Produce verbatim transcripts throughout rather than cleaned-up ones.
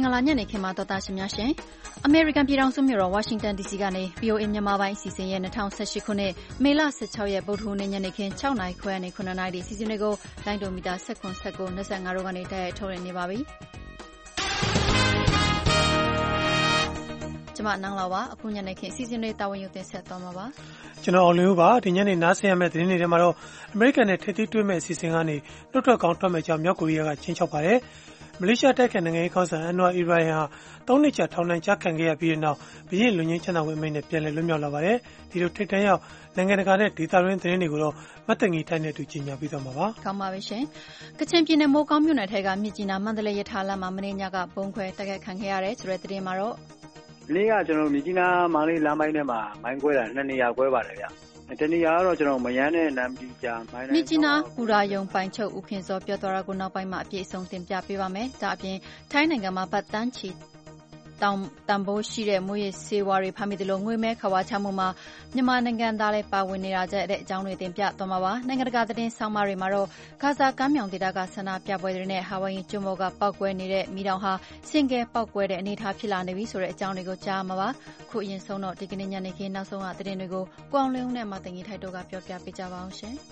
င်္ဂလာညနေခင်းမှာတော်သားရှင်များရှင်အမေရိကန်ပြည်ထောင်စုမြို့တော်ဝါရှင်တန် ဒီ စီ ကနေ ဗွီ အို အေ မြန်မာပိုင်းအစီအစဉ်ရဲ့၂၀၁၈ခုနှစ်မေလ၁၆ရက်ဗုဒ္ဓဟူးနေ့ညနေခင်း၆နာရီခွဲကနေ၇နာရီအစီအစဉ်တွေကိုလိုင်းဒိုမီတာ၁၇ ၁၉ ၂၅တို့ကနေတိုက်ရိုက်ထုတ်လွှင့်နေပါပြီ။ကျွန်မနန်းလာပါအခုညနေခင်းအစီအစဉ်တွေတာဝန်ယူတင်ဆက်သွားမှာပါ။ကျွန်တော်အောင်လင်းဦးပါဒီညနေနားဆင်ရမယ့်သတင်းတွေထဲမှာတော့အမေရိကန်နဲ့ထိပ်သီးတွေ့မဲ့အစီအစဉ်ကနေနှုတ်ထွက်ကောင်းထွက်မဲ့ကြောင်းမြောက်ကိုရီးယားကချင်းချောက်ပါတယ်။မလေးရှားတိုက်ခိုက်နိုင်ငံရေးခေါင်းဆောင်အန်နဝါအီဘရာဟင်ဟာသုံးနှစ်ကြာထောင်ဒဏ်ကျခံခဲ့ရပြီးတဲ့နောက်ဘရင်လွန်ငင်းချမ်းသာခွင့်အမိန့်နဲ့ပြန်လည်လွတ်မြောက်လာပါတယ်။ဒီလိုထိပ်တန်းရောက်နိုင်ငံတကာနဲ့ဒေသတွင်းသတင်းတွေကိုတော့မတ်တငီထိုင်းနဲ့တူကြီးညာပြီးသွားမှာပါ။ကောင်းပါပြီရှင်။ကချင်ပြည်နယ်မိုးကောင်းမြို့နယ်ထဲကမြစ်ကြီးနားမန္တလေးရထားလမ်းမှာမနေ့ညကပုံခွဲတိုက်ခိုက်ခံခဲ့ရတယ်ဆိုတဲ့သတင်းမှာတော့ဒီနေ့ကကျွန်တော်မြစ်ကြီးနားမန္တလေးလမ်းပိုင်းထဲမှာမိုင်းကွဲတာနှစ်နေရာကွဲပါတယ်ဗျ။တနေရာကတော့ကျွန်တော်မယန်းနဲ့နမ်ပီကြာမိုင်းမြစ်ကြီးနားပူရာယုံပိုင်ချုပ်ဦးခင်စောပြောသွားတာကိုနောက်ပိုင်းမှာအပြည့်အစုံတင်ပြပေးပါမယ်။ဒါအပြင်ထိုင်းနိုင်ငံမှာဗတ်တန်းချီတောင်တန်ဖိုးရှိတဲ့မွေးစေဝါတွေဖမ်းမိတယ်လို့ငွေမဲခဝါချမှုမှာမြန်မာနိုင်ငံသားလည်းပါဝင်နေတာတဲ့အကြောင်းတွေတင်ပြသွားမှာပါနိုင်ငံတကာသတင်းဆောင်မတွေမှာတော့ဂါဇာကမ်းမြောင်ဒေသကဆန္ဒပြပွဲတွေနဲ့ဟာဝိုင်ယီကျွန်းပေါ်ကပောက်ကွဲနေတဲ့မိတောင်ဟာစင်ကဲပောက်ကွဲတဲ့အနေအထားဖြစ်လာနေပြီဆိုတဲ့အကြောင်းတွေကိုကြားမှာပါခုအရင်ဆုံးတော့ဒီကနေ့ညနေခင်းနောက်ဆုံးကသတင်းတွေကိုကိုအောင်လင်းဦးနဲ့မတင်ကြီးထိုက်တို့ကပြောပြပေးကြပါအောင်ရှင်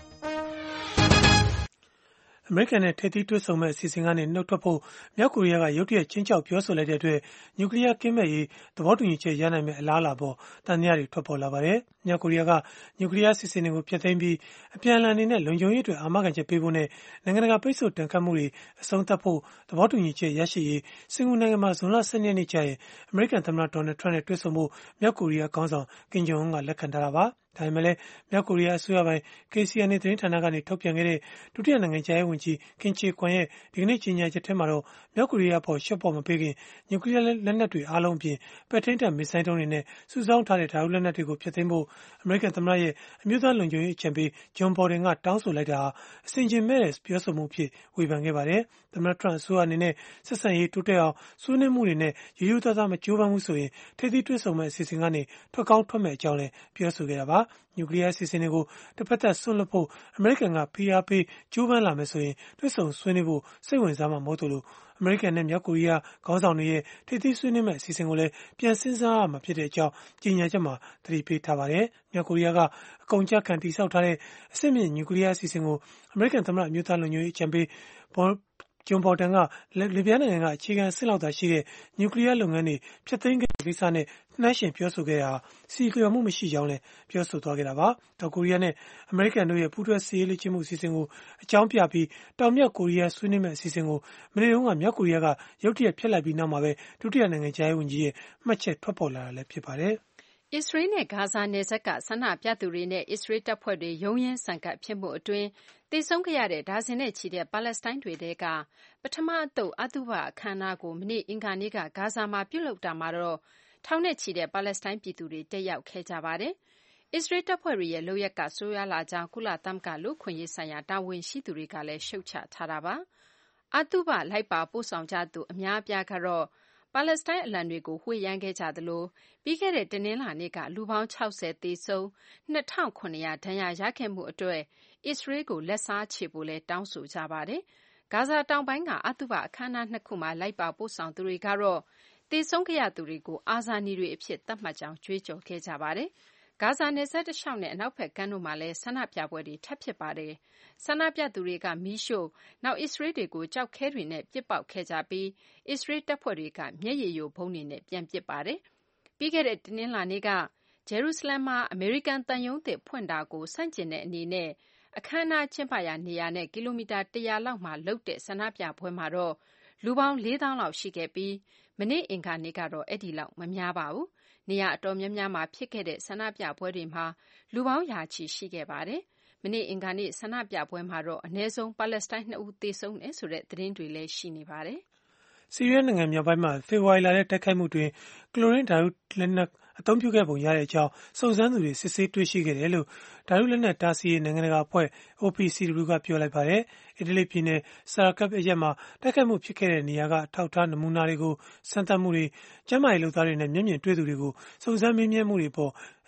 အမေရိကန်နဲ့ထိပ်သီးတွေ့ဆုံမဲ့အစီအစဉ်ကနေနှုတ်ထွက်ဖို့မြောက်ကိုရီးယားကရုတ်တရက်ချင်းချောက်ပြောဆိုလိုက်တဲ့အတွက်နျူကလ িয়ার ကင်းမဲ့ရေးသဘောတူညီချက်ရနိုင်မဲ့အလားအလာပေါ်တန်တရားတွေထွက်ပေါ်လာပါတယ်။မြောက်ကိုရီးယားကနျူကလ িয়ার အစီအစဉ်တွေကိုဖျက်သိမ်းပြီးအပြန်အလှန်အနေနဲ့လုံခြုံရေးအတွက်အာမခံချက်ပေးဖို့နဲ့နိုင်ငံတကာပိတ်ဆို့တန်ခတ်မှုတွေအဆုံးသတ်ဖို့သဘောတူညီချက်ရရှိရေးစင်ကာပူနိုင်ငံမှာဇွန်လ၁၂ရက်နေ့ကျရင်အမေရိကန်သမ္မတဒေါ်နယ်ထရန့်နဲ့တွေ့ဆုံဖို့မြောက်ကိုရီးယားခေါင်းဆောင်ကင်ဂျုံအွန်းကလက်ခံထားတာပါ။ဒါပေမဲ့လည်းမြောက်ကိုရီးယားအစိုးရပိုင်း ကေ စီ အန် အေ သတင်းဌာနကနေထုတ်ပြန်ခဲ့တဲ့ဒုတိယနိုင်ငံခြားရေးဝန်ကြီးကင်ချေကွမ်ရဲ့ဒီကနေ့ကြေညာချက်ထဲမှာတော့မြောက်ကိုရီးယားပေါ်ရှော့ပေါ်မပေးခင်နျူကလ িয়ার လက်နက်တွေအားလုံးအပြင်ပဲ့ထိန်းတပ်မစ်ဇိုင်းဒုံးတွေနဲ့စုဆောင်းထားတဲ့ဓာတ်လက်နက်တွေကိုဖျက်သိမ်းဖို့အမေရိကန်သမ္မတရဲ့အမျိုးသားလုံခြုံရေးအကြံပေးဂျွန်ဘော်ဒင်ကတောင်းဆိုလိုက်တာဟာအစဉ်ကျင်မဲ့တဲ့ပြောဆိုမှုအဖြစ်ဝေဖန်ခဲ့ပါတယ်။သမ္မတထရန့်အစိုးရအနေနဲ့ဆက်ဆံရေးတိုးတက်အောင်ဆွေးနွေးမှုတွေနဲ့ရိုးရိုးသားသားမကြိုးပမ်းမှုဆိုရင်ထိပ်သီးတွေ့ဆုံမဲ့အစီအစဉ်ကနေထွက်ကောင်းထွက်မဲ့အကြောင်းလည်းပြောဆိုခဲ့တာပါ။နျူကလ িয়ার အစီအစဉ်တွေကိုတစ်ဖက်သက်ဆွန့်လွတ်ဖို့အမေရိကန်ကဖိအားပေးကြိုးပမ်းလာမယ်ဆိုရင်တွေ့ဆုံဆွေးနွေးဖို့စိတ်ဝင်စားမှာမဟုတ်လို့အမေရိကန်နဲ့မြောက်ကိုရီးယားခေါင်းဆောင်တွေရဲ့ထိပ်သီးဆွေးနွေးမဲ့အစီအစဉ်ကိုလည်းပြန်စဉ်းစားရမှာဖြစ်တဲ့အကြောင်းကြေညာချက်မှာသတိပေးထားပါတယ်။မြောက်ကိုရီးယားကအကုန်ကြခံတိစောက်ထားတဲ့အစစ်မြင့်နျူကလ িয়ার အစီအစဉ်ကိုအမေရိကန်သမ္မတအမျိုးသားလုံခြုံရေးအကြံပေးဘော်ဂျွန်ဘော်တန်ကလစ်ဗျားနိုင်ငံကအခြေခံစစ်လောက်သာရှိတဲ့နျူကလ িয়ার လုပ်ငန်းတွေဖျက်သိမ်းခဲ့တဲ့ကိစ္စနဲ့နှိုင်းယှဉ်ပြောဆိုခဲ့တာစီလျော်မှုမရှိကြောင်းလည်းပြောဆိုသွားခဲ့တာပါ။တောင်ကိုရီးယားနဲ့အမေရိကန်တို့ရဲ့ပူးတွဲစစ်ရေးလေ့ကျင့်မှုအစီအစဉ်ကိုအကြောင်းပြပြီးတောင်မြောက်ကိုရီးယားဆွေးနွေးမဲ့အစီအစဉ်ကိုမနေ့တုန်းကမြောက်ကိုရီးယားကရုတ်တရက်ဖျက်လိုက်ပြီးနောက်မှာပဲဒုတိယနိုင်ငံခြားရေးဝန်ကြီးရဲ့မှတ်ချက်ထွက်ပေါ်လာတာလည်းဖြစ်ပါတယ်။အစ္စရေးနဲ့ဂါဇာနယ်စပ်ကဆန္ဒပြသူတွေနဲ့အစ္စရေးတပ်ဖွဲ့တွေရုန်းရင်းဆန်ခတ်ဖြစ်မှုအတွင်းသေဆုံးခဲ့ရတဲ့ဒါဇင်နဲ့ချီတဲ့ပါလက်စတိုင်းတွေထဲကပထမအသုတ်အသုဘအခမ်းအနားကိုမနေ့အင်္ဂါနေ့ကဂါဇာမှာပြုလုပ်တာမှာတော့ထောင်နဲ့ချီတဲ့ပါလက်စတိုင်းပြည်သူတွေတက်ရောက်ခဲ့ကြပါတယ်။အစ္စရေးတပ်ဖွဲ့တွေရဲ့လုပ်ရက်ကဆိုးရွားလာကြောင်းကုလသမဂ္ဂလူ့အခွင့်အရေးဆိုင်ရာတာဝန်ရှိသူတွေကလည်းရှုတ်ချထားတာပါ။အသုဘလိုက်ပါပို့ဆောင်ကြသူအများအပြားကတော့ပါလက်စတိုင်းအလံတွေကိုဝှေ့ယမ်းခဲ့ကြသလိုပြီးခဲ့တဲ့တနင်္လာနေ့ကလူပေါင်း၆၀သေဆုံး၂ထောင်၇ရာဒဏ်ရာရခဲ့မှုအတွက်အစ္စရေးကိုလက်စားချေဖို့လည်းတောင်းဆိုကြပါတယ်။ဂါဇာတောင်ပိုင်းကအသုဘအခမ်းအနားနှစ်ခုမှာလိုက်ပါပို့ဆောင်သူတွေကတော့သေဆုံးခဲ့ရသူတွေကိုအာဇာနည်တွေအဖြစ်သတ်မှတ်ကြောင်းကြွေးကြော်ခဲ့ကြပါတယ်။ဂါဇာနယ်စပ်တလျှောက်နဲ့အနောက်ဘက်ကမ်းတို့မှာလည်းဆန္ဒပြပွဲတွေထပ်ဖြစ်ပါတယ်။ဆန္ဒပြသူတွေကမီးရှို့နောက်အစ္စရေးတွေကိုကြောက်ခဲတွေနဲ့ပစ်ပေါက်ခဲ့ကြပြီးအစ္စရေးတပ်ဖွဲ့တွေကမျက်ရည်ယိုဗုံးတွေနဲ့ပြန်ပစ်ပါတယ်။ပြီးခဲ့တဲ့တနင်္လာနေ့ကဂျေရုဆလမ်မှာအမေရိကန်သံရုံးသစ်ဖွင့်တာကိုဆန့်ကျင်တဲ့အနေနဲ့အခမ်းအနားကျင်းပရာနေရာနဲ့ကီလိုမီတာတရာလောက်မှာလုပ်တဲ့ဆန္ဒပြပွဲမှာတော့လူပေါင်းလေးသောင်းလောက်ရှိခဲ့ပြီးမနေ့အင်္ဂါနေ့ကတော့အဲ့ဒီလောက်မများပါဘူး။နေရာအတော်များများမှာဖြစ်ခဲ့တဲ့ဆန္ဒပြပွဲတွေမှာလူပေါင်းရာချီရှိခဲ့ပါတယ်။မနေ့အင်္ဂါနေ့ဆန္ဒပြပွဲမှာတော့အနည်းဆုံးပါလက်စတိုင်းနှစ်ဦးသေဆုံးတယ်ဆိုတဲ့သတင်းတွေလည်းရှိနေပါတယ်။ဆီးရီးယားနိုင်ငံမြောက်ပိုင်းမှာဖေဖော်ဝါရီလထဲတိုက်ခိုက်မှုတွင်ကလိုရင်းဓာတ်လက်နက်အသုံးပြုခဲ့ပုံရတဲ့အကြောင်းစုံစမ်းသူတွေစစ်ဆေးတွေ့ရှိခဲ့တယ်လို့ဓာတုလက်နက်တားဆီးရေးနိုင်ငံတကာအဖွဲ့ အို ပီ စီ ဒဘလျူ ကပြောလိုက်ပါတယ်။အီတလီပြည်နယ်ဆာရာကပ်အရပ်မှာတိုက်ခိုက်မှုဖြစ်ခဲ့တဲ့နေရာကအထောက်အထားနမူနာတွေကိုစမ်းသပ်မှုတွေကျန်းမာရေးလုပ်သားတွေနဲ့မျက်မြင်တွေ့သူတွေကိုစုံစမ်းမေးမြန်းမှုတွေပေါ်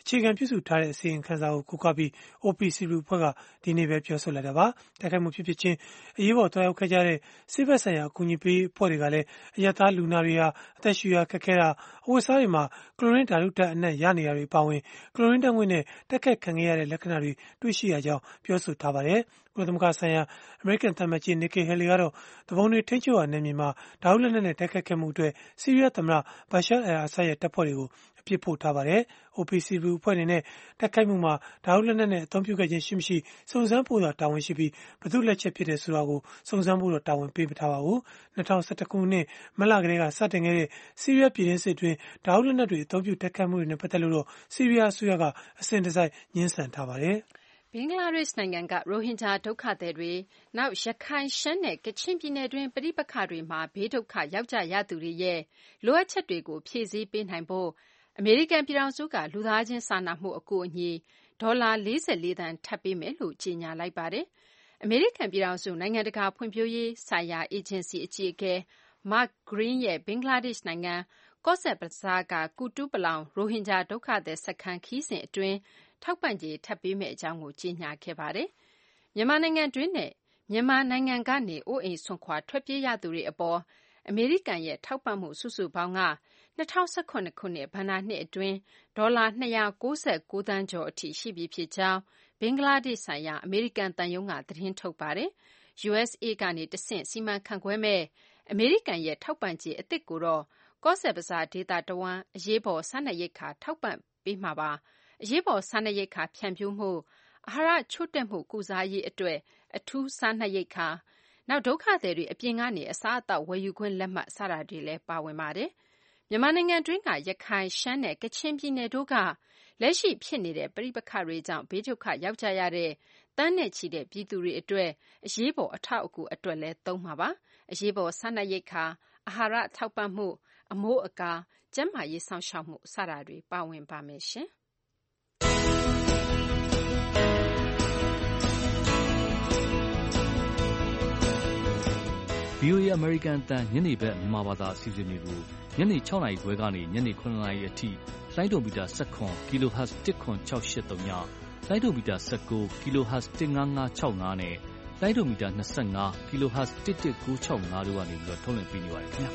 အခြေခံပြုစုထားတဲ့အစီရင်ခံစာကိုကိုးကားပြီး အို ပီ စီ ဘီ အဖွဲ့ကဒီနေ့ပဲပြောဆိုလိုက်တာပါ။တိုက်ခိုက်မှုဖြစ်ဖြစ်ချင်းအရေးပေါ်တွားရောက်ခဲ့ကြတဲ့စစ်ဘက်ဆိုင်ရာအကူအညီပေးအဖွဲ့တွေကလည်းအရပ်သားလူနာတွေဟာအသက်ရှူရခက်ခဲတာအဝတ်စားတွေမှာကလိုရင်းဓာတုဓာတ်အနက်ရနေတာတွေပါဝင်ကလိုရင်းဓာတ်ငွေ့နဲ့တက်ခတ်ခံခဲ့ရတဲ့လက္ခဏာတွေတွေ့ရှိရကြောင်းပြောဆိုထားပါတယ်။ကုလသမဂ္ဂဆိုင်ရာအမေရိကန်သံအမတ်ကြီး Nikki Haley ကတော့တပုံတွေထိန်းချုပ်ရာနယ်မြေမှာဓာတုလက်နက်နဲ့တိုက်ခိုက်ခဲ့မှုအတွက်ဆီးရီးယားသမ္မတ Bashar al-Assad ရဲ့တပ်ဖွဲ့တွေကိုအပြစ်ဖို့ထားပါတယ်။ အို ပီ စီ ဘီ အဖွဲ့အနေနဲ့တိုက်ခိုက်မှုမှာဓာတုလက်နက်နဲ့အသုံးပြုခဲ့ခြင်းရှိမရှိစုံစမ်းဖို့သာတာဝန်ရှိပြီးဘယ်သူ့လက်ချက်ဖြစ်တယ်ဆိုတာကိုစုံစမ်းဖို့တော့တာဝန်ပေးမထားပါဘူး။၂၀၁၁ခုနှစ်မတ်လကတည်းကစတင်ခဲ့တဲ့ဆီးရီးယားပြည်တွင်းစစ်အတွင်းဓာတုလက်နက်တွေအသုံးပြုတိုက်ခိုက်မှုတွေနဲ့ပတ်သက်လို့တော့ဆီးရီးယားအစိုးရကအစဉ်တစိုက်ငြင်းဆန်ထားပါတယ်။ဘင်္ဂလားဒေ့ရှ်နိုင်ငံကရိုဟင်ဂျာဒုက္ခသည်တွေနောက်ရခိုင်ရှမ်းနဲ့ကချင်ပြည်နယ်တွင်းပဋိပက္ခတွေမှာဘေးဒုက္ခရောက်ကြရသူတွေရဲ့လိုအပ်ချက်တွေကိုဖြည့်ဆည်းပေးနိုင်ဖို့အမေရိကန်ပြည်ထောင်စုကလူသားချင်းစာနာမှုအကူအညီဒေါ်လာလေးဆယ်လေးသန်းထပ်ပေးမယ်လို့ကြေညာလိုက်ပါတယ်။အမေရိကန်ပြည်ထောင်စုနိုင်ငံတကာဖွံ့ဖြိုးရေးဆိုင်ရာအေဂျင်စီအကြီးအကဲ Mark Green ရဲ့ဘင်္ဂလားဒေ့ရှ်နိုင်ငံကော့ဆက်ဘဇားကကူတူးပလောင်ရိုဟင်ဂျာဒုက္ခသည်စခန်းခရီးစဉ်အတွင်းထောက်ပံ့ကြေးထပ်ပေးမယ့်အကြောင်းကိုကြေညာခဲ့ပါတယ်။မြန်မာနိုင်ငံတွင်းနဲ့မြန်မာနိုင်ငံကနေအိုးအိမ်စွန့်ခွာထွက်ပြေးရသူတွေအပေါ်အမေရိကန်ရဲ့ထောက်ပံ့မှုစုစုပေါင်းက၂၀၁၇ခုနှစ်ဘဏ္ဍာနှစ်အတွင်းဒေါ်လာ၂၉၉သန်းကျော်အထိရှိပြီဖြစ်ကြောင်းဘင်္ဂလားဒေ့ရှ်ဆိုင်ရာအမေရိကန်သံရုံးကသတင်းထုတ်ပါတယ်။ ယူအက်စ်အေ ကနေတဆင့်စီမံခန့်ခွဲမဲ့အမေရိကန်ရဲ့ထောက်ပံ့ကြေးအသစ်ကိုတော့ကော့ဆက်ဘဇားဒေသတဝန်းအရေးပေါ်စားနပ်ရိက္ခာထောက်ပံ့ပေးမှာပါ။အရေးပေါ်စားနပ်ရိက္ခာဖြန့်ဖြူးမှုအာဟာရချို့တဲ့မှုကုစားရေးအတွက်အထူးစားနပ်ရိက္ခာနောက်ဒုက္ခသည်တွေအပြင်ကနေအစားအသောက်ဝယ်ယူခွင့်လက်မှတ်စတာတွေလည်းပါဝင်ပါတယ်။မြန်မာနိုင်ငံတွင်းကရခိုင်ရှမ်းနဲ့ကချင်ပြည်နယ်တို့ကလက်ရှိဖြစ်နေတဲ့ပဋိပက္ခတွေကြောင့်ဘေးဒုက္ခရောက်ကြရတဲ့တန်းနဲ့ချီတဲ့ပြည်သူတွေအတွက်အရေးပေါ်အထောက်အကူအတွက်လည်းသုံးမှာပါ။အရေးပေါ်စားနပ်ရိက္ခာအာဟာရထောက်ပံ့မှုအမိုးအကာကျန်းမာရေးစောင့်ရှောက်မှုစတာတွေပါဝင်ပါမယ်ရှင်။ဗွီအိုအေအမေရိကန်အသံညနေဘက်မြန်မာဘာသာအစီအစဉ်တွေကိုညနေ၆နာရီခွဲကနေညနေ၇နာရီအထိလိုင်းဒိုမီတာ၁၇ kHz တစ်ခွန်၆၈၃ညလိုင်းဒိုမီတာ၁၉ kHz တစ်၅၅၆၅နဲ့လိုင်းဒိုမီတာ၂၅ kHz တစ်တစ်၉၆၅တို့ကနေပြီးတော့ထုတ်လွှင့်ပေးနေပါတယ်ခင်ဗျာ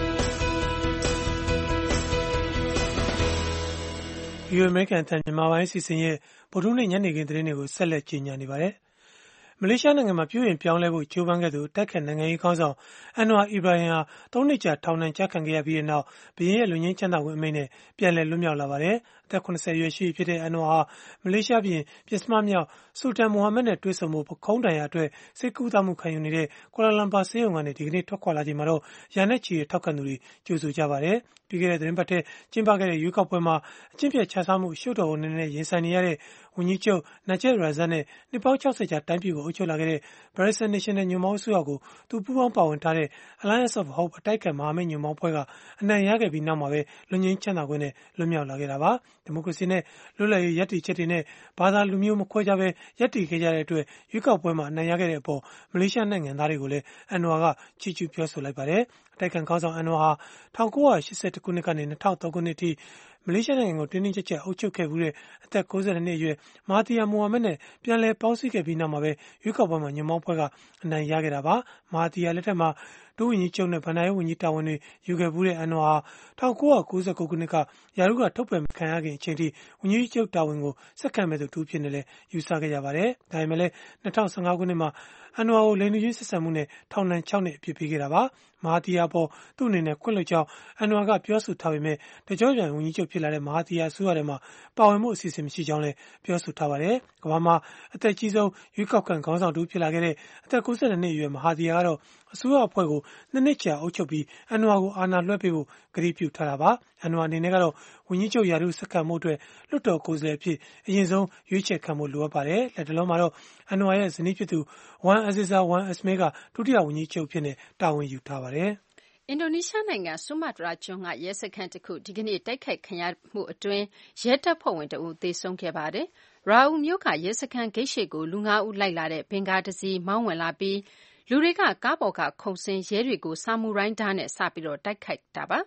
။ ဗွီအိုအေအမေရိကန်အသံမြန်မာပိုင်းအစီအစဉ်ရဲ့ဗုဒ္ဓဟူးနေ့ညနေခင်းသတင်းတွေကိုဆက်လက်ကြီးညာနေပါတယ်။မလေးရှားနိုင်ငံမှာပြုပြင်ပြောင်းလဲဖို့ကြိုးပမ်းခဲ့သူတိုက်ခိုက်နိုင်ငံရေးခေါင်းဆောင်အန်နဝါအီဘရာဟင်ဟာသုံးနှစ်ကြာထောင်ဒဏ်ကျခံခဲ့ရပြီးနောက်ဘုရင်ရဲ့လူငင်းချမ်းသာခွင့်အမိန့်နဲ့ပြန်လည်လွတ်မြောက်လာပါတယ်။အသက်၇၀အရွယ်ရှိပြီဖြစ်တဲ့အန်နဝါဟာမလေးရှားပြည်ပြစ်မမြောက်ဆူလ်တန်မိုဟာမက်နဲ့တွေ့ဆုံဖို့ပခုံးတိုင်ရာအတွက်စိတ်ကူးသမှုခံယူနေတဲ့ကွာလာလမ်ပါဆေးရုံကနေဒီကနေ့ထွက်ခွာလာချိန်မှာတော့ရာနဲ့ချီတဲ့ထောက်ခံသူတွေကြိုဆိုကြပါတယ်။ပြီးခဲ့တဲ့သတင်းပတ်ထဲကျင်းပခဲ့တဲ့ရွေးကောက်ပွဲမှာအကျင့်ပြတ်ခြစားမှုရှုပ်တော်ဝင်နေတဲ့ရင်ဆိုင်နေရတဲ့ဝန်ကြီးချုပ်နာဂျက်ရာဇတ်နဲ့နှစ်ပေါင်း၆၀ကြာတိုင်းပြည်ကိုအုပ်ချုပ်လာခဲ့တဲ့ Barisan National ညွန့်ပေါင်းအစိုးရကိုသူပူးပေါင်းပါဝင်ထားတဲ့ Alliance of Hope အတိုက်အခံမဟာမိတ်ညွန့်ပေါင်းအဖွဲ့ကအနိုင်ရခဲ့ပြီးနောက်မှာပဲလွတ်ငြိမ်းချမ်းသာခွင့်နဲ့လွတ်မြောက်လာခဲ့တာပါ။ဒီမိုကရေစီနဲ့လွတ်လပ်ရေးရည်တည်ချက်တွေနဲ့ဘာသာလူမျိုးမခွဲခြားဘဲရပ်တည်ခဲ့ကြတဲ့အတွက်ရွေးကောက်ပွဲမှာအနိုင်ရခဲ့တဲ့အပေါ်မလေးရှားနိုင်ငံသားတွေကိုလည်းအန်နဝါကချီးကျူးပြောဆိုလိုက်ပါတယ်။အတိုက်အခံခေါင်းဆောင်အန်နဝါဟာ၁၉၈၁ခုနှစ်ကနေ၂၀၀၃ခုနှစ်အထိမလေးရှားနိုင်ငံကိုတင်းတင်းကြပ်ကြပ်အုပ်ချုပ်ခဲ့မှုတဲ့အသက်၉၂နှစ်အရွယ်မာဟာသီယာမိုဟာမက်နဲ့ပြန်လည်ပေါင်းစည်းခဲ့ပြီးနောက်မှာပဲရွေးကောက်ပွဲမှာညွန့်ပေါင်းအဖွဲ့ကအနိုင်ရခဲ့တာပါ။မာဟာသီယာလက်ထက်မှာဒုဝန်ကြီးချုပ်နဲ့ဗဏ္ဍာရေးဝန်ကြီးတာဝန်တွေယူခဲ့မှုတဲ့အန်နဝါဟာ၁၉၉၉ခုနှစ်ကရာထူးကထုတ်ပယ်မခံရခင်အချိန်ထိဝန်ကြီးချုပ်တာဝန်ကိုဆက်ခံမဲ့သူတူအဖြစ်နဲ့လည်းယူဆခဲ့ကြပါတယ်။ဒါပေမဲ့လည်း၂၀၁၅ခုနှစ်မှာအန်နဝါကိုလိင်တူချင်းဆက်ဆံမှုနဲ့ထောင်ဒဏ်၆နှစ်အပြစ်ပေးခဲ့တာပါ။မာဟာသီယာပေါ်သူ့အနေနဲ့ခွင့်လွှတ်ကြောင်းအန်နဝါကပြောဆိုထားပေမဲ့တကြောပြန်ဝန်ကြီးချုပ်ဖြစ်လာတဲ့မာဟာသီယာအစိုးရထဲမှာပါဝင်မှုအစီအစဉ်မရှိကြောင်းလည်းပြောဆိုထားပါတယ်။ကမ္ဘာမှာအသက်ကြီးဆုံးရွေးကောက်ခံခေါင်းဆောင်တူဖြစ်လာခဲ့တဲ့အသက်၉၂နှစ်အရွယ်မာဟာသီယာကတော့အစိုးရအဖွဲ့ကိုနှစ်နှစ်ကြာအုပ်ချုပ်ပြီးအန်နဝါကိုအာဏာလွှဲပေးဖို့ကတိပြုထားတာပါ။အန်နဝါအနေနဲ့ကတော့ဝန်ကြီးချုပ်ရာထူးဆက်ခံမှုအတွက်လွှတ်တော်ကိုယ်စားလှယ်အဖြစ်အရင်ဆုံးရွေးချယ်ခံဖို့လိုအပ်ပါတယ်။လက်တလုံးမှာတော့အန်နဝါရဲ့ဇနီးဖြစ်သူဝမ်အဇီဇာဝမ်အက်စမေးကဒုတိယဝန်ကြီးချုပ်ဖြစ်နေတာဝန်ယူထားပါတယ်။အင်ဒိုနီးရှားနိုင်ငံဆူမာတရာကျွန်းကရဲစခန်းတစ်ခုဒီကနေ့တိုက်ခိုက်ခံရမှုအတွင်းရဲတပ်ဖွဲ့ဝင်တဦးသေဆုံးခဲ့ပါတယ်။ရာအူမြို့ကရဲစခန်းဂိတ်ရှိကိုလူငါးဦးလိုက်လာတဲ့ဘင်ကားတစ်စီးမောင်းဝင်လာပြီးလူတွေကကားပေါ်ကခုန်ဆင်းရဲတွေကိုဆာမူရိုင်းဓာတ်နဲ့စပြီးတော့တိုက်ခိုက်တာပါ။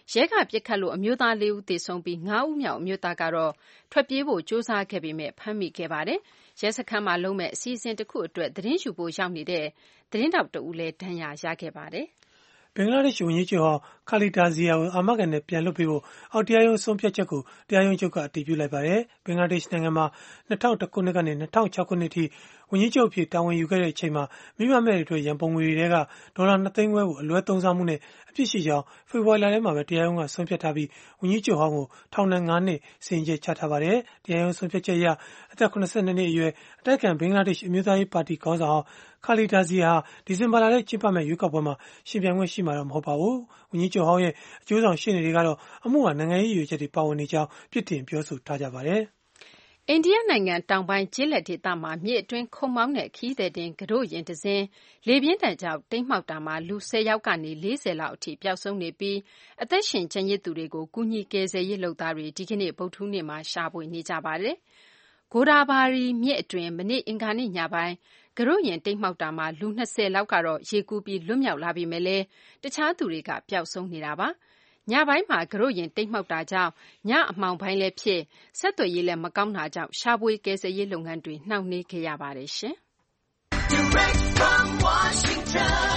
ရဲကပစ်ခတ်လို့အမျိုးသားလေးဦးသေဆုံးပြီးငါးဦးမြောက်အမျိုးသားကတော့ထွက်ပြေးဖို့ကြိုးစားခဲ့ပေမဲ့ဖမ်းမိခဲ့ပါတယ်။ရဲစခန်းမှာလုံးမဲ့အစီအစဉ်တစ်ခုအတွက်သတင်းယူဖို့ရောက်နေတဲ့သတင်းတောက်တဦးလည်းဒဏ်ရာရခဲ့ပါတယ်။ဘင်္ဂလားဒေ့ရှ်ဝန်ကြီးချုပ်ဟောင်းခါလီဒါဇီယာကိုအာမခံနဲ့ပြန်လွှတ်ပေးဖို့အောက်တရားရုံးဆုံးဖြတ်ချက်ကိုတရားရုံးချုပ်ကအတည်ပြုလိုက်ပါတယ်။ဘင်္ဂလားဒေ့ရှ်နိုင်ငံမှာ၂၀၀၁ခုနှစ်ကနေ၂၀၀၆ခုနှစ်ထိဝန်ကြီးချုပ်အဖြစ်တာဝန်ယူခဲ့တဲ့အချိန်မှာမိဘမဲ့တွေအတွက်ရန်ပုံငွေတွေကဒေါ်လာနှစ်သိန်းခွဲကိုအလွဲသုံးစားမှုနဲ့အပြစ်ရှိကြောင်းဖေဖော်ဝါရီလထဲမှာပဲတရားရုံးကဆုံးဖြတ်ထားပြီးဝန်ကြီးချုပ်ဟောင်းကိုထောင်ဒဏ်ငါးနှစ်စီရင်ချက်ချထားပါတယ်။တရားရုံးဆုံးဖြတ်ချက်အရအသက်၇၂နှစ်အရွယ်အတိုက်အခံဘင်္ဂလားဒေ့ရှ်အမျိုးသားရေးပါတီခေါင်းဆောင်ခါလီဒါဇီယာဟာဒီဇင်ဘာလထဲကျင်းပမဲ့ရွေးကောက်ပွဲမှာရှင်ပြိုင်ခွင့်ရှိမှာတော့မဟုတ်ပါဘူး။ဝန်ကြီးချုပ်ဟောင်းရဲ့အကျိုးဆောင်ရှေ့နေတွေကတော့အမှုဟာနိုင်ငံရေးရည်ရွယ်ချက်တွေပါဝင်နေကြောင်းပြစ်တင်ပြောဆိုထားကြပါတယ်။အိန္ဒိယနိုင်ငံတောင်ပိုင်းကျေးလက်ဒေသမှာမြစ်အတွင်းခုန်မောင်းတဲ့ခရီးသည်တင်ကူးတို့ရင်တစင်းလေပြင်းတန်ကြောင့်တိမ်မှောက်တာမှာလူ၁၀ယောက်ကနေ၄၀လောက်အထိပျောက်ဆုံးနေပြီးအသက်ရှင်ကျန်ရစ်သူတွေကိုကူညီကယ်ဆယ်ရေးလုပ်သားတွေဒီကနေ့ဗုဒ္ဓဟူးနေ့မှာရှာဖွေနေကြပါတယ်။ဂိုဒါဘာရီမြစ်အတွင်းမနေ့အင်္ဂါနေ့ညပိုင်းကူးတို့ရင်တိမ်မှောက်တာမှာလူ၂၀လောက်ကတော့ရေကူးပြီးလွတ်မြောက်လာပြီမဲ့လည်းတခြားသူတွေကပျောက်ဆုံးနေတာပါ။ညပိုင်းမှာကူးတို့ရင်တိမ်မှောက်တာကြောင့်ညအမှောင်ပိုင်းလည်းဖြစ်ဆက်သွယ်ရေးလည်းမကောင်းတာကြောင့်ရှာဖွေကယ်ဆယ်ရေးလုပ်ငန်းတွေနှောင့်နှေးခဲ့ရပါတယ်ရှင်။ Direct from Washington,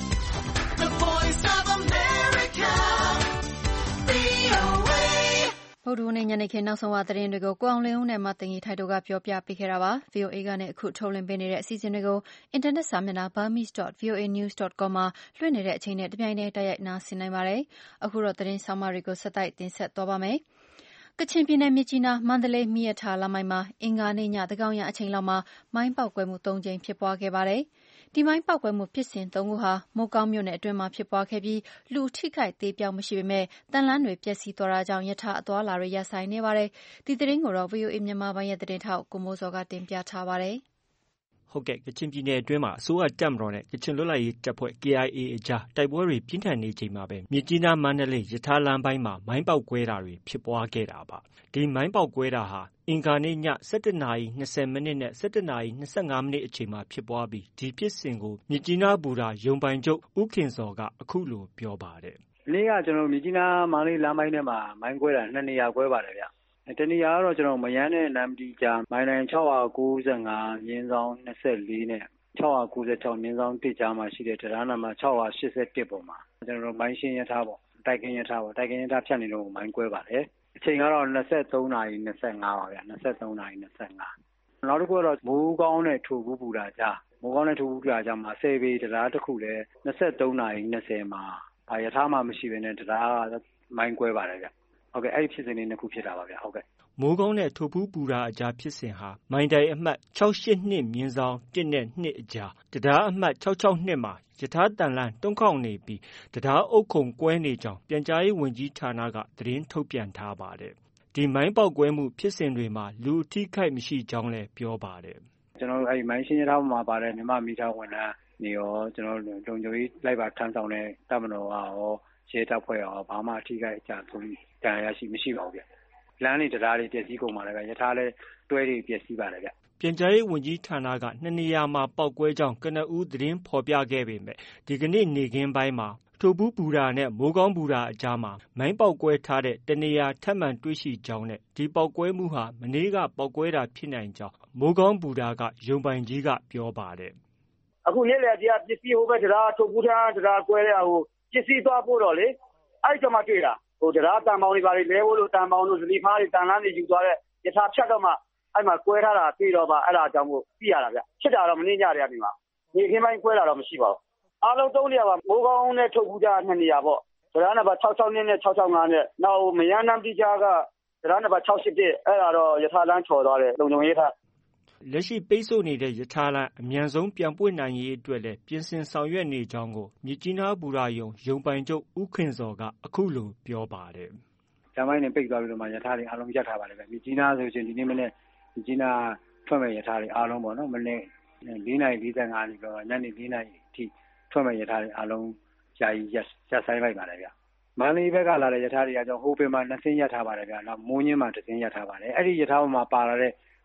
the Voice of America, ဗွီအိုအေဗုဒ္ဓဟူးနေ့ညနေခင်းနောက်ဆုံးရသတင်းတွေကိုကိုအောင်လင်းဦးနဲ့မသိင်ကြီးထိုက်တို့ကပြောပြပေးခဲ့တာပါ။ ဗွီအိုအေကနေအခုထုတ်လွှင့်ပေးနေတဲ့အစီအစဉ်တွေကိုအင်တာနက်စာမျက်နှာ burmese dot voa news dot com မှာလွှင့်နေတဲ့အချိန်နဲ့တပြိုင်တည်းတိုက်ရိုက်နားဆင်နိုင်ပါတယ်။အခုတော့သတင်းဆောင်မတွေကိုဆက်တိုက်တင်ဆက်သွားပါမယ်။ကချင်ပြည်နယ်မြစ်ကြီးနားမန္တလေးမီးရထားလမ်းပိုင်းမှာအင်္ဂါနေ့ညသန်းခေါင်ယံအချိန်လောက်မှာမိုင်းပေါက်ကွဲမှုသုံးကြိမ်ဖြစ်ပွားခဲ့ပါတယ်။ဒီမိုင်းပေါက်ကွဲမှုဖြစ်စဉ်သုံးခုဟာမိုးကောင်းမြို့နယ်အတွင်းမှာဖြစ်ပွားခဲ့ပြီးလူထိခိုက်သေးပြောက်မရှိပေမဲ့တန်လန်းတွေပျက်စီးသွားတာကြောင့်ရထားအသွားအလာတွေရပ်ဆိုင်းနေပါတယ်။ဒီသတင်းကိုတော့ ဗွီအိုအေမြန်မာပိုင်းရဲ့သတင်းထောက်ကိုမိုးစောကတင်ပြထားပါတယ်။ဟုတ်ကဲ့ကချင်ပြည်နယ်အတွင်းမှာအစိုးရတပ်မတော်နဲ့ကချင်လွတ်လပ်ရေးတပ်ဖွဲ့ K I A အကြားတိုက်ပွဲတွေပြင်းထန်နေချိန်မှာပဲမြစ်ကြီးနားမန္တလေးရထားလမ်းပိုင်းမှာမိုင်းပေါက်ကွဲတာတွေဖြစ်ပွားခဲ့တာပါ။ဒီမိုင်းပေါက်ကွဲတာဟာအင်္ဂါနေ့ည၁၁နာရီ၂၀မိနစ်နဲ့၁၁နာရီ၂၅မိနစ်အချိန်မှာဖြစ်ပွားပြီးဒီဖြစ်စဉ်ကိုမြစ်ကြီးနားဘူတာရုံပိုင်ချုပ်ဦးခင်စောကအခုလိုပြောပါတယ်။ဒီနေ့ကကျွန်တော်မြစ်ကြီးနားမန္တလေးလမ်းပိုင်းထဲမှာမိုင်းကွဲတာနှစ်နေရာကွဲပါတယ်ဗျ။တနေရာကတော့ကျွန်တော်မယန်းနဲ့နမ်ဒီကြားမိုင်းတိုင်း၆၉၅မြင်းဆောင်၂၄နဲ့၆၉၆မြင်းဆောင်တစ်ကြားမှာရှိတဲ့တရားနာမှာ၆၈၁ပေါ်မှာကျွန်တော်မိုင်းရှင်းရထားပေါ့တိုက်ခင်းရထားပေါ့တိုက်ခင်းရထားဖြတ်နေလို့မိုင်းကွဲပါတယ်အချိန်ကတော့၂၃နာရီ၂၅ပါဗျာ၂၃နာရီ၂၅နောက်တစ်ခုကတော့မိုးကောင်းတဲ့ထိုကူးပူတာကြားမိုးကောင်းတဲ့ထိုကူးပူတာကြားမှာဆယ်ပေတရားတစ်ခုလည်း၂၃နာရီ၂၀မှာရထားမှမရှိဘဲနဲ့တရားမိုင်းကွဲပါတယ်ဗျဟုတ်ကဲ့အဲ့ဒီဖြစ်စဉ်လေးနှစ်ခုဖြစ်တာပါဗျဟုတ်ကဲ့မိုးကောင်းတဲ့ထိုဖူးပူရာအကြားဖြစ်စဉ်ဟာမိုင်တိုင်အမှတ်၆၈၂မြင်းဆောင်၁နဲ့၂အကြားတရားအမှတ်၆၆၂မှာရထားတန်လန်းတွန်းခေါင်နေပြီးတရားအုပ်ခုံကွဲနေကြောင်းပြန်ကြားရေးဝန်ကြီးဌာနကသတင်းထုတ်ပြန်ထားပါတယ်။ဒီမိုင်းပေါက်ကွဲမှုဖြစ်စဉ်တွေမှာလူအထိခိုက်မရှိကြောင်းလည်းပြောပါတယ်။ကျွန်တော်တို့အဲဒီမိုင်းရှင်းရထားမှာပါတယ်မြမမီတာဝန်ထမ်းနေရောကျွန်တော်တို့လုံခြုံရေးလိုက်ပါထမ်းဆောင်တဲ့တပ်မတော်ကရောရဲတပ်ဖွဲ့ရောဘာမှအထိခိုက်အကျဆုံးတန်ရာရှိမရှိပါဘူးဗျ။လမ်းတွေတရားတွေပျက်စီးကုန်ပါတယ်ဗျရထားလဲတွဲတွေပျက်စီးပါတယ်ဗျပြန်ကြားရေးဝန်ကြီးဌာနကနှစ်နေရာမှာပောက်ကွဲကြောင်းကနဦးသတင်းဖော်ပြခဲ့ပေမဲ့ဒီကနေ့နေ့ခင်းပိုင်းမှာထိုဘူးဘူရာနဲ့မိုးကောင်းဘူရာအကြားမှာမိုင်းပေါက်ကွဲထားတဲ့တနေရာထပ်မံတွေ့ရှိကြောင်းနဲ့ဒီပေါက်ကွဲမှုဟာမနေ့ကပေါက်ကွဲတာဖြစ်နိုင်ကြောင်းမိုးကောင်းဘူရာကရုံပိုင်ကြီးကပြောပါတယ်အခုနေ့လေဒီကပစ္စည်းဟိုဘက်တရားထိုဘူးထားတရားကွဲတဲ့ဟိုပစ္စည်းသွားဖို့တော့လေအဲ့ဒီမှာတွေ့တာဟိုတရားတန်ပေါင်းတွေပါလေလဲဖို့လို့တန်ပေါင်းတို့ဇလီဖားတွေတန်လန်းတွေယူသွားတဲ့ယထာဖြတ်တော့မှအဲ့မှာကွဲထားတာတွေ့တော့ပါအဲ့ဒါအကြောင်းကိုသိရတာဗျဖြစ်တာတော့မင်းကြရပြီမှာဒီခင်းပိုင်းကွဲတာတော့မရှိပါဘူးအားလုံးသုံးနေရပါမိုးကောင်းနဲ့ထုတ်ဘူးကြနှစ်နေရာပေါ့တရားနံပါတ်၆၆နဲ့၆၆၅နဲ့နောက်မယန်းနမ်တိကြားကတရားနံပါတ်၆၈၁အဲ့ဒါတော့ယထာလန်းချော်သွားတယ်လုံခြုံရေးထားလက်ရှိပိတ်ဆို့နေတဲ့ယထာလန်းအမြန်ဆုံးပြန်ပွင့်နိုင်ရေးအတွက်လည်းပြင်ဆင်ဆောင်ရွက်နေကြောင်းကိုမြစ်ကြီးနားဘူရာယုံရုံပိုင်ချုပ်ဦးခင်စောကအခုလိုပြောပါတယ်။ဂျမိုင်းနဲ့ပိတ်သွားပြီးတော့မှယထာတွေအားလုံးရပ်ထားပါတယ်ပဲမြစ်ကြီးနားဆိုရင်ဒီနေ့မနေ့မြစ်ကြီးနားထွက်မဲ့ယထာတွေအားလုံးပေါ့နော်မနေ့၄နာရီ၄၅နာရီတော့ညနေ၄နာရီအထိထွက်မဲ့ယထာတွေအားလုံးယာယီရပ်ရပ်ဆိုင်လိုက်ပါတယ်ဗျ။မန္တလေးဘက်ကလာတဲ့ယထာတွေကကြောင့်ဟိုပင်မှာနှစ်စင်းရပ်ထားပါတယ်ဗျ။နောက်မိုးညင်းမှာတစ်စင်းရပ်ထားပါတယ်။အဲ့ဒီယထာပေါ်မှာပါလာတဲ့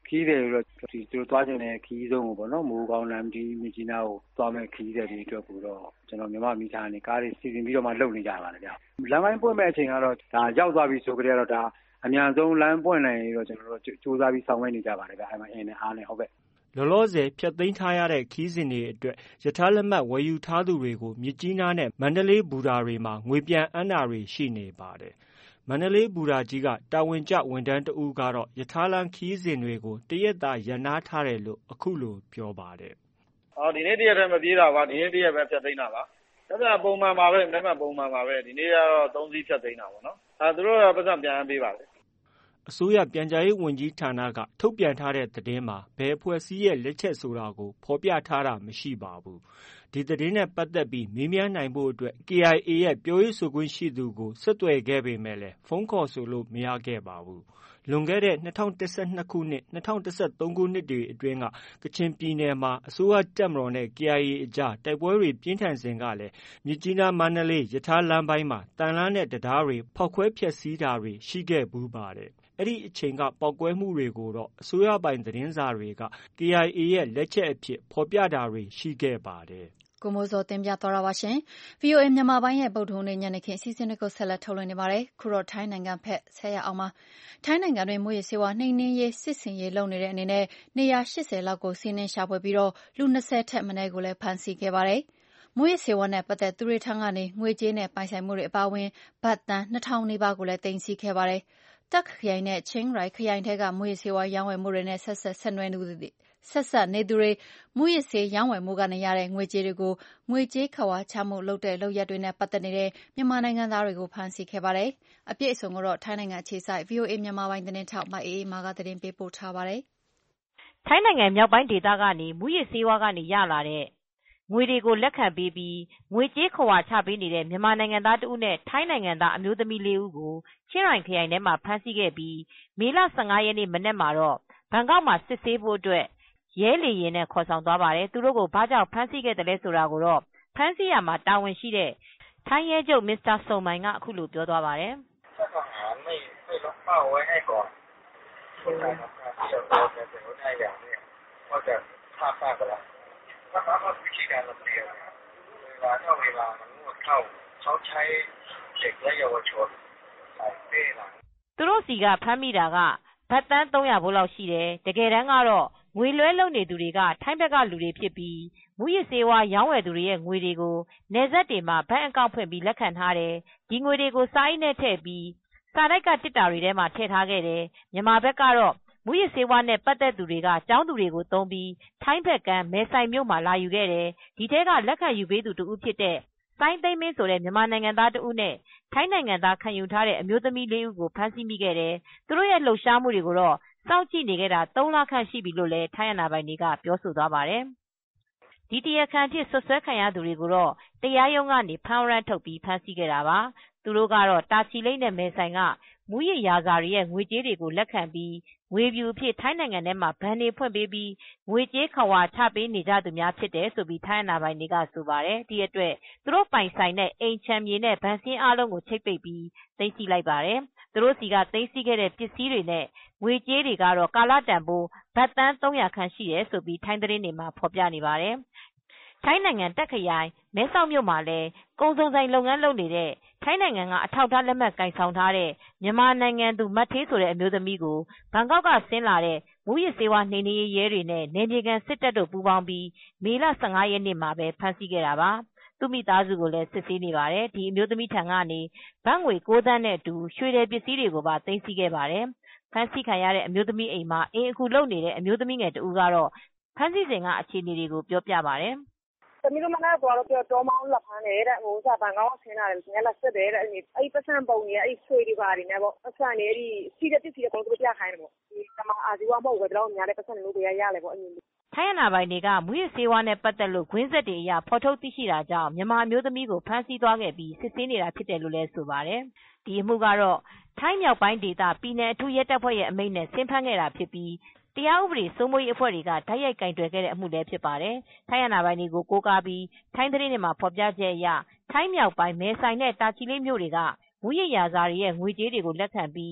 ခီးတယ်လို့ဒီသူတို့သွားချင်တဲ့ခီးဆုံးကိုပေါ့နော်မိုးကောင်းနမ်ဒီမြကြီးနားကိုသွားမဲ့ခီးတယ်တွေအတွက်ကိုတော့ကျွန်တော်မြန်မာမိသားစုနဲ့ကားတွေစီစဉ်ပြီးတော့မှလုပ်နေကြပါတယ်ဗျလမ်းပိုင်းပွင့်မဲ့အချိန်ကတော့ဒါရောက်သွားပြီဆိုကြတော့ဒါအများဆုံးလမ်းပွင့်နိုင်တော့ကျွန်တော်တို့စူးစမ်းပြီးဆောင်ရွက်နေကြပါတယ်ဗျအဲ့မှာအင်းနဲ့အားနဲ့ဟုတ်ကဲ့လောလောဆယ်ဖျက်သိမ်းထားရတဲ့ခီးစဉ်တွေအတွက်ရထားလက်မှတ်ဝယ်ယူထားသူတွေကိုမြစ်ကြီးနားနဲ့မန္တလေးဘူတာတွေမှာငွေပြန်အပ်တာတွေရှိနေပါတယ်မန္တလေးဘူတာကြီးကတာဝန်ကျဝန်ထမ်းတဦးကတော့ရထားလမ်းခီးစဉ်တွေကိုတရက်သားရပ်နားထားတယ်လို့အခုလိုပြောပါတယ်။အော်ဒီနေ့တရက်တည်းမပြေးတာပါဒီနေ့တရက်ပဲဖျက်သိမ်းတာပါ။ဒါကပုံမှန်ပါပဲမနေ့ကပုံမှန်ပါပဲဒီနေ့ကတော့သုံးစီးဖျက်သိမ်းတာပေါ့နော်။အဲသူတို့ကပတ်စံပြန်ပေးပါလေ။အစိုးရပြန်ကြားရေးဝန်ကြီးဌာနကထုတ်ပြန်ထားတဲ့သတင်းမှာဘယ်အဖွဲ့အစည်းရဲ့လက်ချက်ဆိုတာကိုဖော်ပြထားတာမရှိပါဘူး။ဒီသတင်းနဲ့ပတ်သက်ပြီးမေးမြန်းနိုင်ဖို့အတွက် ကေအိုင်အေ ရဲ့ပြောရေးဆိုခွင့်ရှိသူကိုဆက်သွယ်ခဲ့ပေမဲ့လည်းဖုန်းခေါ်ဆိုလို့မရခဲ့ပါဘူး။လွန်ခဲ့တဲ့၂၀၁၂ခုနှစ်၂၀၁၃ခုနှစ်တွေအတွင်းကကချင်ပြည်နယ်မှာအစိုးရတပ်မတော်နဲ့ ကေအိုင်အေအကြားတိုက်ပွဲတွေပြင်းထန်စဉ်ကလည်းမြစ်ကြီးနားမန္တလေးရထားလမ်းပိုင်းမှာတန်လန်းနဲ့တံတားတွေဖောက်ခွဲဖျက်ဆီးတာတွေရှိခဲ့ဘူးပါတယ်။အဲ့ဒီအချိန်ကပေါက်ကွဲမှုတွေကိုတော့အစိုးရပိုင်သတင်းစာတွေက ကေအိုင်အေရဲ့လက်ချက်အဖြစ်ဖော်ပြတာတွေရှိခဲ့ပါတယ်။ကိုမိုးစောတင်ပြသွားတာပါရှင်။ ဗွီအိုအေမြန်မာပိုင်းရဲ့ဗုဒ္ဓဟူးနေ့ညနေခင်းအစီအစဉ်တွေကိုဆက်လက်ထုတ်လွှင့်နေပါတယ်။ခုတော့ထိုင်းနိုင်ငံဖက်ဆက်ရအောင်ပါ။ထိုင်းနိုင်ငံတွင်မူရစေဝါနှိမ်နင်းရေးစစ်ဆင်ရေးလုပ်နေတဲ့အနေနဲ့နေရာ၈၀လောက်ကိုစီးနင်းရှာဖွေပြီးတော့လူ၂၀ထက်မနည်းကိုလည်းဖမ်းဆီးခဲ့ပါတယ်။မူရစေဝါနဲ့ပတ်သက်သူတွေထံကနေငွေကြေးနဲ့ပိုင်ဆိုင်မှုတွေအပါအဝင်ဘတ်တန်၂ထောင်နီးပါးကိုလည်းသိမ်းဆည်းခဲ့ပါတယ်။တက်ခရိုင်နဲ့ချင်းရိုင်ခရိုင်ထဲကမူရစေဝါရောင်းဝယ်မှုတွေနဲ့ဆက်ဆက်ဆက်နွယ်နေသူတွေဆက်ဆက်နေသူတွေမူရစေးရောင်းဝယ်မှုကနေရတဲ့ငွေကြေးတွေကိုငွေကြေးခဝါချမှုလုပ်တဲ့လုပ်ရက်တွေနဲ့ပတ်သက်နေတဲ့မြန်မာနိုင်ငံသားတွေကိုဖမ်းဆီးခဲ့ပါတယ်။အပြည့်အစုံကိုတော့ထိုင်းနိုင်ငံအခြေစိုက် ဗွီအိုအေမြန်မာပိုင်းသတင်းထောက်မအေးအေးမာကသတင်းပေးပို့ထားပါတယ်။ထိုင်းနိုင်ငံမြောက်ပိုင်းဒေသကနေမူရစေးဝါကနေရလာတဲ့ငွေတွေကိုလက်ခံပေးပြီးငွေကြေးခဝါချပေးနေတဲ့မြန်မာနိုင်ငံသားတဦးနဲ့ထိုင်းနိုင်ငံသားအမျိုးသမီးလေးဦးကိုချင်းရိုင်ခရိုင်ထဲမှာဖမ်းဆီးခဲ့ပြီးမေလ၁၅ရက်နေ့မနက်မှာတော့ဘန်ကောက်မှာစစ်ဆေးဖို့အတွက်ရဲလေယာဉ်နဲ့ခေါ်ဆောင်သွားပါတယ်။သူတို့ကိုဘာကြောင့်ဖမ်းဆီးခဲ့တယ်လဲဆိုတာကိုတော့ဖမ်းဆီးရမှာတာဝန်ရှိတဲ့ထိုင်းရဲချုပ်မစ္စတာစုံမိုင်ကအခုလိုပြောသွားပါတယ်။ဆက်ကောင်ဟာไม่ไม่ล็อกเป้าไว้ให้ก่อนคนไทยทำการที่เราจะเป็นคนไทยอย่างนี้ก็จะพลาดมากกว่าถ้าเขาว่าวิธีการลำเลียงเวลาถ้าเวลามันงวดเข้าเขาใช้เด็กและเยาวชนใส่เป้หลังသူတို့စီကဖမ်းမိတာကဘတ်တန်း၃၀၀ဘိုးလောက်ရှိတယ်။တကယ်တမ်းကတော့ငွေလွှဲလုပ်နေသူတွေကထိုင်းဘက်ကလူတွေဖြစ်ပြီးမူရစေဝါရောင်းဝယ်သူတွေရဲ့ငွေတွေကိုနယ်စပ်တွေမှာဘဏ်အကောင့်ဖွင့်ပြီးလက်ခံထားတယ်။ဒီငွေတွေကိုစာအိတ်နဲ့ထည့်ပြီးစာတိုက်ကတစ်တာတွေထဲမှာထည့်ထားခဲ့တယ်။မြန်မာဘက်ကတော့မူရစေဝါနဲ့ပတ်သက်သူတွေကကျောင်းသူတွေကိုသုံးပြီးထိုင်းဘက်ကမဲဆိုင်မြို့မှာလာယူခဲ့တယ်။ဒီထဲကလက်ခံယူပေးသူတဦးဖြစ်တဲ့စိုင်းသိမ်းမင်းဆိုတဲ့မြန်မာနိုင်ငံသားတဦးနဲ့ထိုင်းနိုင်ငံသားခံယူထားတဲ့အမျိုးသမီးလေးဦးကိုဖမ်းဆီးမိခဲ့တယ်။သူတို့ရဲ့လှုပ်ရှားမှုတွေကိုတော့စောင့်ကြည့်နေခဲ့တာသုံးလခန့်ရှိပြီလို့လည်းထိုင်းအာဏာပိုင်တွေကပြောဆိုသွားပါတယ်။ဒီတရားခံအဖြစ်ဆွဆွဲခံရသူတွေကိုတော့တရားရုံးကနေဖမ်းဝရမ်းထုတ်ပြီးဖမ်းဆီးခဲ့တာပါ။သူတို့ကတော့တာချီလိတ်နဲ့မဲဆိုင်ကမူရရာဇာတွေရဲ့ငွေကြေးတွေကိုလက်ခံပြီးငွေပြူအဖြစ်ထိုင်းနိုင်ငံထဲမှာဘဏ်တွေဖွင့်ပေးပြီးငွေကြေးခဝါချပေးနေကြသူများဖြစ်တယ်ဆိုပြီးထိုင်းအာဏာပိုင်တွေကဆိုပါတယ်။ဒီအတွက်သူတို့ပိုင်ဆိုင်တဲ့အိမ်ခြံမြေနဲ့ဘဏ်စင်းအားလုံးကိုချိတ်ပိတ်ပြီးသိမ်းဆည်းလိုက်ပါတယ်။သူတို့စီကသိမ်းဆည်းခဲ့တဲ့ပစ္စည်းတွေနဲ့ငွေကြေးတွေကတော့ကာလတန်ဖိုးဘတ်တန်း၃၀၀ခန့်ရှိတယ်ဆိုပြီးထိုင်းသတင်းတွေမှာဖော်ပြနေပါတယ်။ထိုင်းနိုင်ငံတက်ခရိုင်မဲဆောက်မြို့မှာလည်းကုန်စုံဆိုင်လုပ်ငန်းလုပ်နေတဲ့ထိုင်းနိုင်ငံကအထောက်အထားလက်မှတ်ကိုင်ဆောင်ထားတဲ့မြန်မာနိုင်ငံသူမတ်ထေးဆိုတဲ့အမျိုးသမီးကိုဘန်ကောက်ကဆင်းလာတဲ့မူရစေဝါနှိမ်နင်းရေးရဲတွေနဲ့နယ်မြေခံစစ်တပ်တို့ပူးပေါင်းပြီးမေလ၁၅ရက်နေ့မှာပဲဖမ်းဆီးခဲ့တာပါ။သူမိသားစုကိုလည်းစစ်ဆေးနေပါတယ်။ဒီအမျိုးသမီးထံကနေဘတ်ငွေ၉သန်းနဲ့အတူရွှေတယ်ပစ္စည်းတွေကိုပါသိမ်းဆည်းခဲ့ပါတယ်။ဖမ်းဆီးခံရတဲ့အမျိုးသမီးအိမ်မှာအင်းအခုလုပ်နေတဲ့အမျိုးသမီးငယ်တဦးကတော့ဖမ်းဆီးစဉ်ကအခြေအနေတွေကိုပြောပြပါတယ်။သမီးတို့မနက်သွားတော့ပြောတောမောင်းလာဖမ်းတယ်တဲ့ဟိုစားဘန်ကောက်ဆင်းလာတယ်ငါလာဆက်တယ်တဲ့အဲ့ဒီပတ်စံပုံကြီးအဲ့ဆွေတွေပါတယ်နဲ့ပေါ့ပတ်စံနေအဲ့ဒီစီးတဲ့ပစ္စည်းတွေကိုပြခိုင်းတယ်ပေါ့ဒီကမအာဇီဝမဟုတ်ဘူးတော့ညာတဲ့ပတ်စံလို့ပြရရလေပေါ့အမြင်ထိုင်းအာဏာပိုင်တွေကမူရစေဝါနဲ့ပတ်သက်လို့ဂွင်းဆက်တွေအရဖော်ထုတ်သိရှိတာကြောင့်မြန်မာအမျိုးသမီးကိုဖမ်းဆီးသွားခဲ့ပြီးစစ်ဆေးနေတာဖြစ်တယ်လို့လည်းဆိုပါတယ်။ဒီအမှုကတော့ထိုင်းမြောက်ပိုင်းဒေသပြည်နယ်အထူးရဲတပ်ဖွဲ့ရဲ့အမိန့်နဲ့ဆင်းဖမ်းခဲ့တာဖြစ်ပြီးတရားဥပဒေစိုးမိုးရေးအဖွဲ့တွေကတိုက်ရိုက်ကင်တွယ်ခဲ့တဲ့အမှုလည်းဖြစ်ပါတယ်။ထိုင်းအာဏာပိုင်တွေကိုကိုးကားပြီးထိုင်းသတင်းတွေမှာဖော်ပြချက်အရထိုင်းမြောက်ပိုင်းမဲဆိုင်နဲ့တာချီလိတ်မြို့တွေကမူရရာဇာတွေရဲ့ငွေကြေးတွေကိုလက်ခံပြီး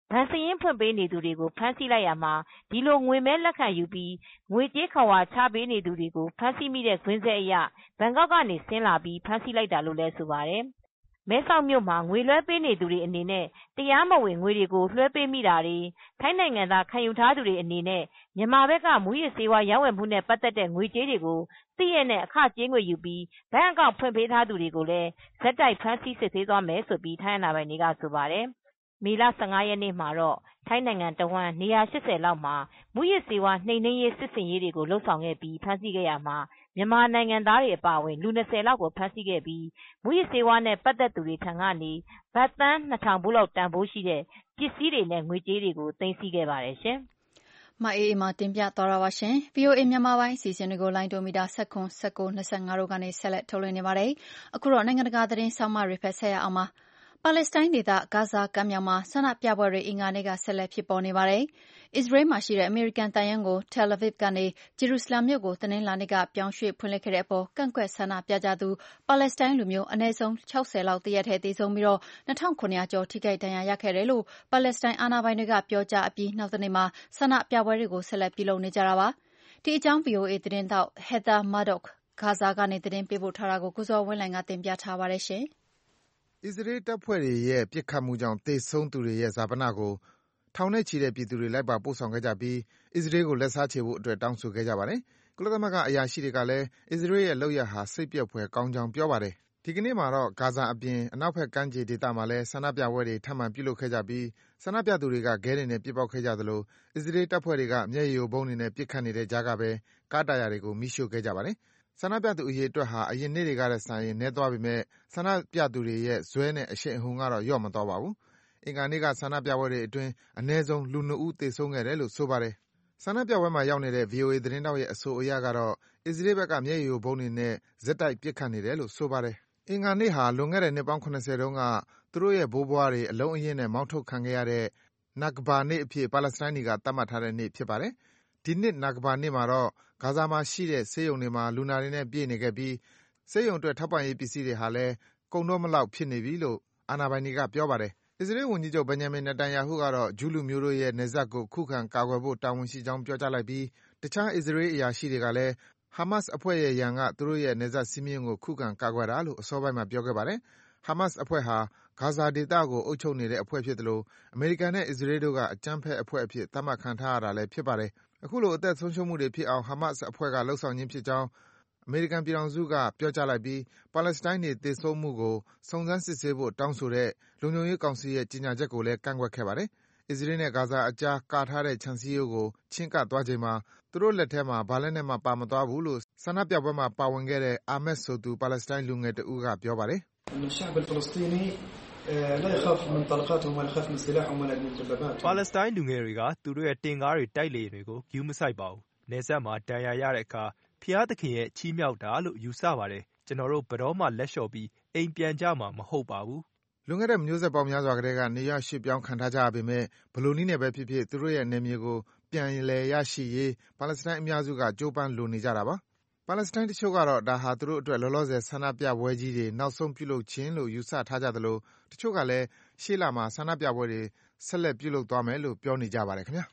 ဘဏ်စာရင်းဖွင့်ပေးနေသူတွေကိုဖမ်းဆီးလိုက်ရမှာဒီလိုငွေမဲလက်ခံယူပြီးငွေကြေးခဝါချပေးနေသူတွေကိုဖမ်းဆီးမိတဲ့ခွင့်ဆက်အရဘန်ကောက်ကနေဆင်းလာပြီးဖမ်းဆီးလိုက်တာလို့လည်းဆိုပါတယ်။မဲဆောက်မြို့မှာငွေလွှဲပေးနေသူတွေအနေနဲ့တရားမဝင်ငွေတွေကိုလွှဲပေးမိတာတွေထိုင်းနိုင်ငံသားခံယူထားသူတွေအနေနဲ့မြန်မာဘက်ကမူရစ်ဆေးဝါးရောင်းဝယ်မှုနဲ့ပတ်သက်တဲ့ငွေကြေးတွေကိုသိရတဲ့အခကြေးငွေယူပြီးဘဏ်အကောင့်ဖွင့်ပေးထားသူတွေကိုလည်းဇက်တိုက်ဖမ်းဆီးစစ်ဆေးသွားမယ်လို့ထိုင်းအာဏာပိုင်တွေကဆိုပါတယ်။မေလ ၁၅ ရက်နေ့မှာတော့ထိုင်းနိုင်ငံတဝန်းနေရာ ၈၀ လောက်မှာမူရစ်ဆေးဝါးနှိမ်နင်းရေးစစ်ဆင်ရေးတွေကိုလုပ်ဆောင်ခဲ့ပြီးဖမ်းဆီးခဲ့ရမှာမြန်မာနိုင်ငံသားတွေအပါအဝင်လူ ၂၀ လောက်ကိုဖမ်းဆီးခဲ့ပြီးမူရစ်ဆေးဝါးနဲ့ပတ်သက်သူတွေထံကနေဘတ်သန်း ၂,၀၀၀ ဖိုးလောက်တန်ဖိုးရှိတဲ့ပစ္စည်းတွေနဲ့ငွေကြေးတွေကိုသိမ်းဆည်းခဲ့ပါတယ်ရှင်။မအေးအေးမာတင်ပြသွားတာပါရှင်။ ဗွီအိုအေမြန်မာပိုင်းအစီအစဉ်တွေကိုလိုင်းဒိုမီတာ၁၇, ၁၉, ၂၅တို့ကနေဆက်လက်ထုတ်လွှင့်နေပါတယ်။အခုတော့နိုင်ငံတကာသတင်းဆောင်းပါးတွေဖက်ဆက်ရအောင်ပါ။ပါလက်စတိုင်းဒေသဂါဇာကမ်းမြောင်မှာဆန္ဒပြပွဲတွေအင်္ဂါနေ့ကဆက်လက်ဖြစ်ပေါ်နေပါတယ်။အစ္စရေးမှာရှိတဲ့အမေရိကန်သံရုံးကို Tel Aviv ကနေဂျေရုဆလင်မြို့ကိုတနင်္လာနေ့ကပြောင်းရွှေ့ဖွင့်လှစ်ခဲ့တဲ့အပေါ်ကန့်ကွက်ဆန္ဒပြကြသူပါလက်စတိုင်းလူမျိုးအနည်းဆုံး၆၀လောက်တရက်ထဲသေဆုံးပြီး၂,၇၀၀ကျော်ထိခိုက်ဒဏ်ရာရခဲ့တယ်လို့ပါလက်စတိုင်းအာဏာပိုင်တွေကပြောကြားအပြီးနောက်တနေ့မှာဆန္ဒပြပွဲတွေကိုဆက်လက်ပြုလုပ်နေကြတာပါ။ဒီအကြောင်း ဗွီအိုအေသတင်းထောက် Heather Murdock ဂါဇာကနေသတင်းပေးပို့ထားတာကိုကိုဇော်ဝင်းလှိုင်ကတင်ပြထားပါတယ်ရှင်။အစ္စရေးတပ်ဖွဲ့တွေရဲ့ပစ်ခတ်မှုကြောင့်သေဆုံးသူတွေရဲ့ဈာပနကိုထောင်နဲ့ချီတဲ့ပြည်သူတွေလိုက်ပါပို့ဆောင်ခဲ့ကြပြီးအစ္စရေးကိုလက်စားချေဖို့အတွက်တောင်းဆိုခဲ့ကြပါတယ်။ကုလသမဂ္ဂအရာရှိတွေကလည်းအစ္စရေးရဲ့လုပ်ရပ်ဟာစိတ်ပျက်ဖွယ်ကောင်းကြောင်းပြောပါတယ်။ဒီကနေ့မှာတော့ဂါဇာအပြင်အနောက်ဘက်ကမ်းခြေဒေသမှာလည်းဆန္ဒပြပွဲတွေထပ်မံပြုလုပ်ခဲ့ကြပြီးဆန္ဒပြသူတွေကခဲတွေနဲ့ပစ်ပေါက်ခဲ့ကြသလိုအစ္စရေးတပ်ဖွဲ့တွေကမျက်ရည်ယိုဗုံးတွေနဲ့ပစ်ခတ်နေတဲ့ကြားကပဲကားတာယာတွေကိုမီးရှို့ခဲ့ကြပါတယ်။ဆန္ဒပြသူအရေအတွက်ဟာအရင်နေ့တွေကထက်စာရင်နည်းသွားပေမဲ့ဆန္ဒပြသူတွေရဲ့ဇွဲနဲ့အရှိန်အဟုန်ကတော့လျော့မသွားပါဘူး။အင်္ဂါနေ့ကဆန္ဒပြပွဲတွေအတွင်းအနည်းဆုံးလူ၂ဦးသေဆုံးခဲ့တယ်လို့ဆိုပါတယ်။ဆန္ဒပြပွဲမှာရောက်နေတဲ့ ဗွီအိုအေသတင်းထောက်ရဲ့အဆိုအရကတော့အစ္စရေးဘက်ကမျက်ရည်ယိုဗုံးတွေနဲ့ဆက်တိုက်ပစ်ခတ်နေတယ်လို့ဆိုပါတယ်။အင်္ဂါနေ့ဟာလွန်ခဲ့တဲ့နှစ်ပေါင်း၇၀တုန်းကသူတို့ရဲ့ဘိုးဘွားတွေအလုံးအရင်းနဲ့မောင်းထုတ်ခံခဲ့ရတဲ့ Nakba နေ့အဖြစ်ပါလက်စတိုင်းတွေကသတ်မှတ်ထားတဲ့နေ့ဖြစ်ပါတယ်။ဒီနှစ် Nakba နေ့မှာတော့ဂါဇာမှာရှိတဲ့ဆေးရုံတွေမှာလူနာတွေနဲ့ပြည့်နေခဲ့ပြီးဆေးရုံအတွက်ထောက်ပံ့ရေးပစ္စည်းတွေဟာလည်းကုန်တော့မလောက်ဖြစ်နေပြီလို့အာဏာပိုင်တွေကပြောပါတယ်။အစ္စရေးဝန်ကြီးချုပ် Benjamin Netanyahu ကတော့ဂျူးလူမျိုးတို့ရဲ့နယ်စပ်ကိုခုခံကာကွယ်ဖို့တာဝန်ရှိကြောင်းပြောကြားလိုက်ပြီးတခြားအစ္စရေးအရာရှိတွေကလည်း Hamas အဖွဲ့ရဲ့ရန်ကသူတို့ရဲ့နယ်စပ်စည်းမျဉ်းကိုခုခံကာကွယ်တာလို့အစောပိုင်းမှာပြောခဲ့ပါတယ်။ Hamas အဖွဲ့ဟာဂါဇာဒေသကိုအုပ်ချုပ်နေတဲ့အဖွဲ့ဖြစ်သလိုအမေရိကန်နဲ့အစ္စရေးတို့ကအကြမ်းဖက်အဖွဲ့အဖြစ်သတ်မှတ်ခံထားရတာလည်းဖြစ်ပါတယ်။အခုလိုအသက်ဆုံးရှုံးမှုတွေဖြစ်အောင် Hamas အဖွဲ့ကလုပ်ဆောင်ခြင်းဖြစ်ကြောင်းအမေရိကန်ပြည်ထောင်စုကပြောကြားလိုက်ပြီးပါလက်စတိုင်းတွေသေဆုံးမှုကိုစုံစမ်းစစ်ဆေးဖို့တောင်းဆိုတဲ့လုံခြုံရေးကောင်စီရဲ့ကြေညာချက်ကိုလည်းကန့်ကွက်ခဲ့ပါတယ်။အစ္စရေးနဲ့ဂါဇာအကြားကာထားတဲ့ခြံစည်းရိုးကိုချဉ်းကပ်သွားချိန်မှာသူတို့လက်ထဲမှာဘာလက်နဲ့မှပါမသွားဘူးလို့ဆန္ဒပြပွဲမှာပါဝင်ခဲ့တဲ့ Ahmed ဆိုသူပါလက်စတိုင်းလူငယ်တဦးကပြောပါတယ်။ “ပါလက်စတိုင်းလူငယ်တွေကသူတို့ရဲ့တင့်ကားတွေ၊တိုက်လေယာဉ်တွေကိုဂရုမစိုက်ပါဘူး။နယ်စပ်မှာဒဏ်ရာရတဲ့အခါဘုရားသခင်ရဲ့ချီးမြှောက်တာလို့ယူဆပါတယ်။ကျနော်တို့ဘယ်တော့မှလက်လျှော့ပြီးအိမ်ပြန်ကြမှာမဟုတ်ပါဘူး။ ”လွန်ခဲ့တဲ့မျိုးဆက်ပေါင်းများစွာကတည်းကနေရပ်ရွှေ့ပြောင်းခံထားကြရပေမဲ့ဘယ်လိုနည်းနဲ့ပဲဖြစ်ဖြစ်သူတို့ရဲ့နယ်မြေကိုပြန်လည်ရရှိရေးပါလက်စတိုင်းအများစုကကြိုးပမ်းလိုနေကြတာပါ။ပါလက်စတိုင်းတချို့ကတော့ဒါဟာသူတို့အတွက်လောလောဆယ်ဆန္ဒပြပွဲကြီးတွေနောက်ဆုံးပြုလုပ်ခြင်းလို့ယူဆထားကြသလိုတချို့ကလည်းရှေ့လမှာဆန္ဒပြပွဲတွေဆက်လက်ပြုလုပ်သွားမယ်လို့ပြောနေကြပါတယ်ခင်ဗျာ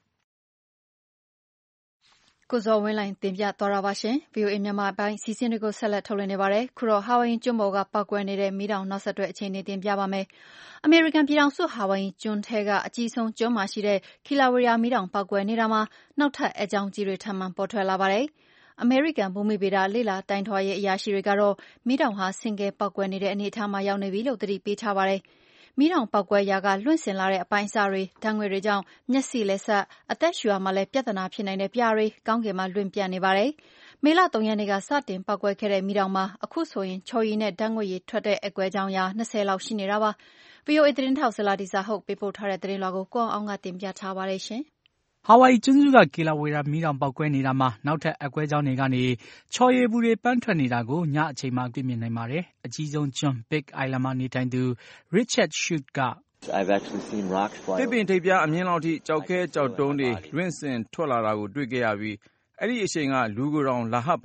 ကိုဇော်ဝင်းလှိုင်တင်ပြသွားတာပါရှင်။ ဗွီအိုအေမြန်မာပိုင်းစီစဉ်တွေကိုဆက်လက်ထုတ်လွှင့်နေပါတယ်။ခုတော့ဟာဝိုင်ယီကျွန်းပေါ်ကပောက်ကွဲနေတဲ့မီးတောင်နောက်ဆက်တွဲအခြေအနေတင်ပြပါမယ်။အမေရိကန်ပြည်ထောင်စုဟာဝိုင်ယီကျွန်းထဲကအကြီးဆုံးကျွန်းမှာရှိတဲ့ကီလာဝေရာမီးတောင်ပေါက်ကွဲနေတာမှာနောက်ထပ်အက်ကြောင်းကြီးတွေထပ်မံပေါ်ထွက်လာပါတယ်။အမေရိကန်ဘူမိဗေဒလေ့လာတိုင်ထွာရေးအရာရှိတွေကတော့မီးတောင်ဟာဆင့်ကဲပေါက်ကွဲနေတဲ့အနေအထားမှာရောက်နေပြီလို့သတိပေးထားပါတယ်။မီးတောင်ပေါက်ကွဲရာကလွင့်စင်လာတဲ့အပိုင်းအစတွေဓာတ်ငွေ့တွေကြောင့်မျက်စိလက်ဆက်အသက်ရှူရမှာလည်းပြဿနာဖြစ်နိုင်တဲ့ပြာတွေကောင်းကင်မှာလွင့်ပြန့်နေပါတယ်။မေလ၃ရက်နေ့ကစတင်ပေါက်ကွဲခဲ့တဲ့မီးတောင်မှာအခုဆိုရင်ချော်ရည်နဲ့ဓာတ်ငွေ့ရည်ထွက်တဲ့အက်ကွဲကြောင်းရာ၂၀လောက်ရှိနေတာပါ။ ဗွီအိုအေသတင်းထောက်ဇလာဒီဇာဟုတ်ပေးပို့ထားတဲ့သတင်းလွှာကိုကိုအောင်အောင်ကတင်ပြထားပါတယ်ရှင်။ဟာဝိုင်ယီကျွန်းစုကကီလာဝေရာမီးတောင်ပေါက်ကွဲနေတာမှာနောက်ထပ်အက်ကွဲကြောင်းတွေကနေချော်ရည်ပူတွေပန်းထွက်နေတာကိုညအချိန်မှာတွေ့မြင်နိုင်ပါတယ်။အကြီးဆုံးကျွန်း Big Island မှာနေထိုင်သူ Richard Shute ကသစ်ပင်ထိပ်ပြားအမြင့်လောက်ထိကျောက်ခဲကျောက်တုံးတွေလွင့်စင်ထွက်လာတာကိုတွေ့ခဲ့ရပြီးအဲဒီအရှိန်ကလူကိုယ်တောင်လာဟပ်ပါတယ်။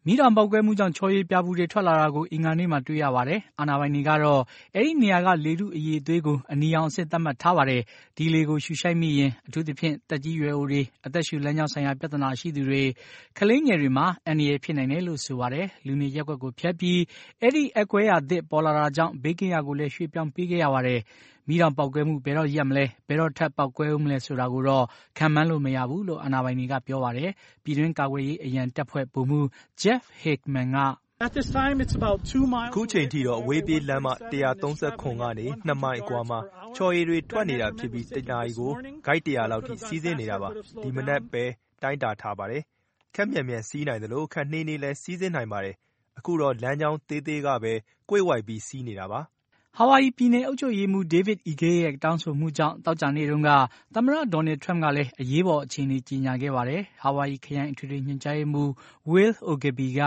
မီးတောင်ပေါက်ကွဲမှုကြောင့်ချော်ရည်ပြာပူတွေထွက်လာတာကိုအင်္ဂါနေ့မှာတွေ့ရပါတယ်။အာဏာပိုင်တွေကတော့အဲ့ဒီနေရာကလေထုအရည်အသွေးကိုအနီရောင်အဆင့်သတ်မှတ်ထားပါတယ်။ဒီလေကိုရှူရှိုက်မိရင်အထူးသဖြင့်တက်ကြီးရွယ်အိုတွေအသက်ရှူလမ်းကြောင်းဆိုင်ရာပြဿနာရှိသူတွေကလေးငယ်တွေမှာအန္တရာယ်ဖြစ်နိုင်တယ်လို့ဆိုပါတယ်။လူနေရပ်ကွက်ကိုဖျက်ပြီးအဲ့ဒီအကွဲအသစ်ပေါ်လာတာကြောင့်ဘေးကင်းရာကိုလည်းရွှေ့ပြောင်းပေးခဲ့ရပါတယ်။မီးတောင်ပေါက်ကွဲမှုဘယ်တော့ရပ်မလဲဘယ်တော့ထပ်ပေါက်ကွဲဦးမလဲဆိုတာကိုတော့ခံမှန်းလို့မရဘူးလို့အာဏာပိုင်တွေကပြောပါတယ်။ပြည်တွင်းကာကွယ်ရေးအရန်တပ်ဖွဲ့ဗိုလ်မှူး Jeff Hickman ကအခုချိန်ထိတော့အဝေးပြေးလမ်းမone thirty-sevenကနေtwoမိုင်အကွာမှာချော်ရည်တွေထွက်နေတာဖြစ်ပြီးတနာရီကိုဂိုက်one hundredလောက်ထိစီးဆင်းနေတာပါ။ဒီမနက်ပဲတိုင်းတာထားပါတယ်။ခက်မြန်မြန်စီးနိုင်သလိုခက်နှေးနှေးလည်းစီးဆင်းနိုင်ပါတယ်။အခုတော့လမ်းကြောင်းသေးသေးကပဲကွေ့ဝိုက်ပြီးစီးနေတာပါ။ဟာဝိုင်ယီပြည်နယ်အုပ်ချုပ်ရေးမှူး David Ige ရဲ့တောင်းဆိုမှုကြောင့်သောကြာနေ့တုန်းကသမ္မတ Donald Trump ကလည်းအရေးပေါ်အခြေအနေကြေညာခဲ့ပါတယ်။ဟာဝိုင်ယီခရိုင်အထွေထွေညွှန်ကြားရေးမှူး Will Ogilvy က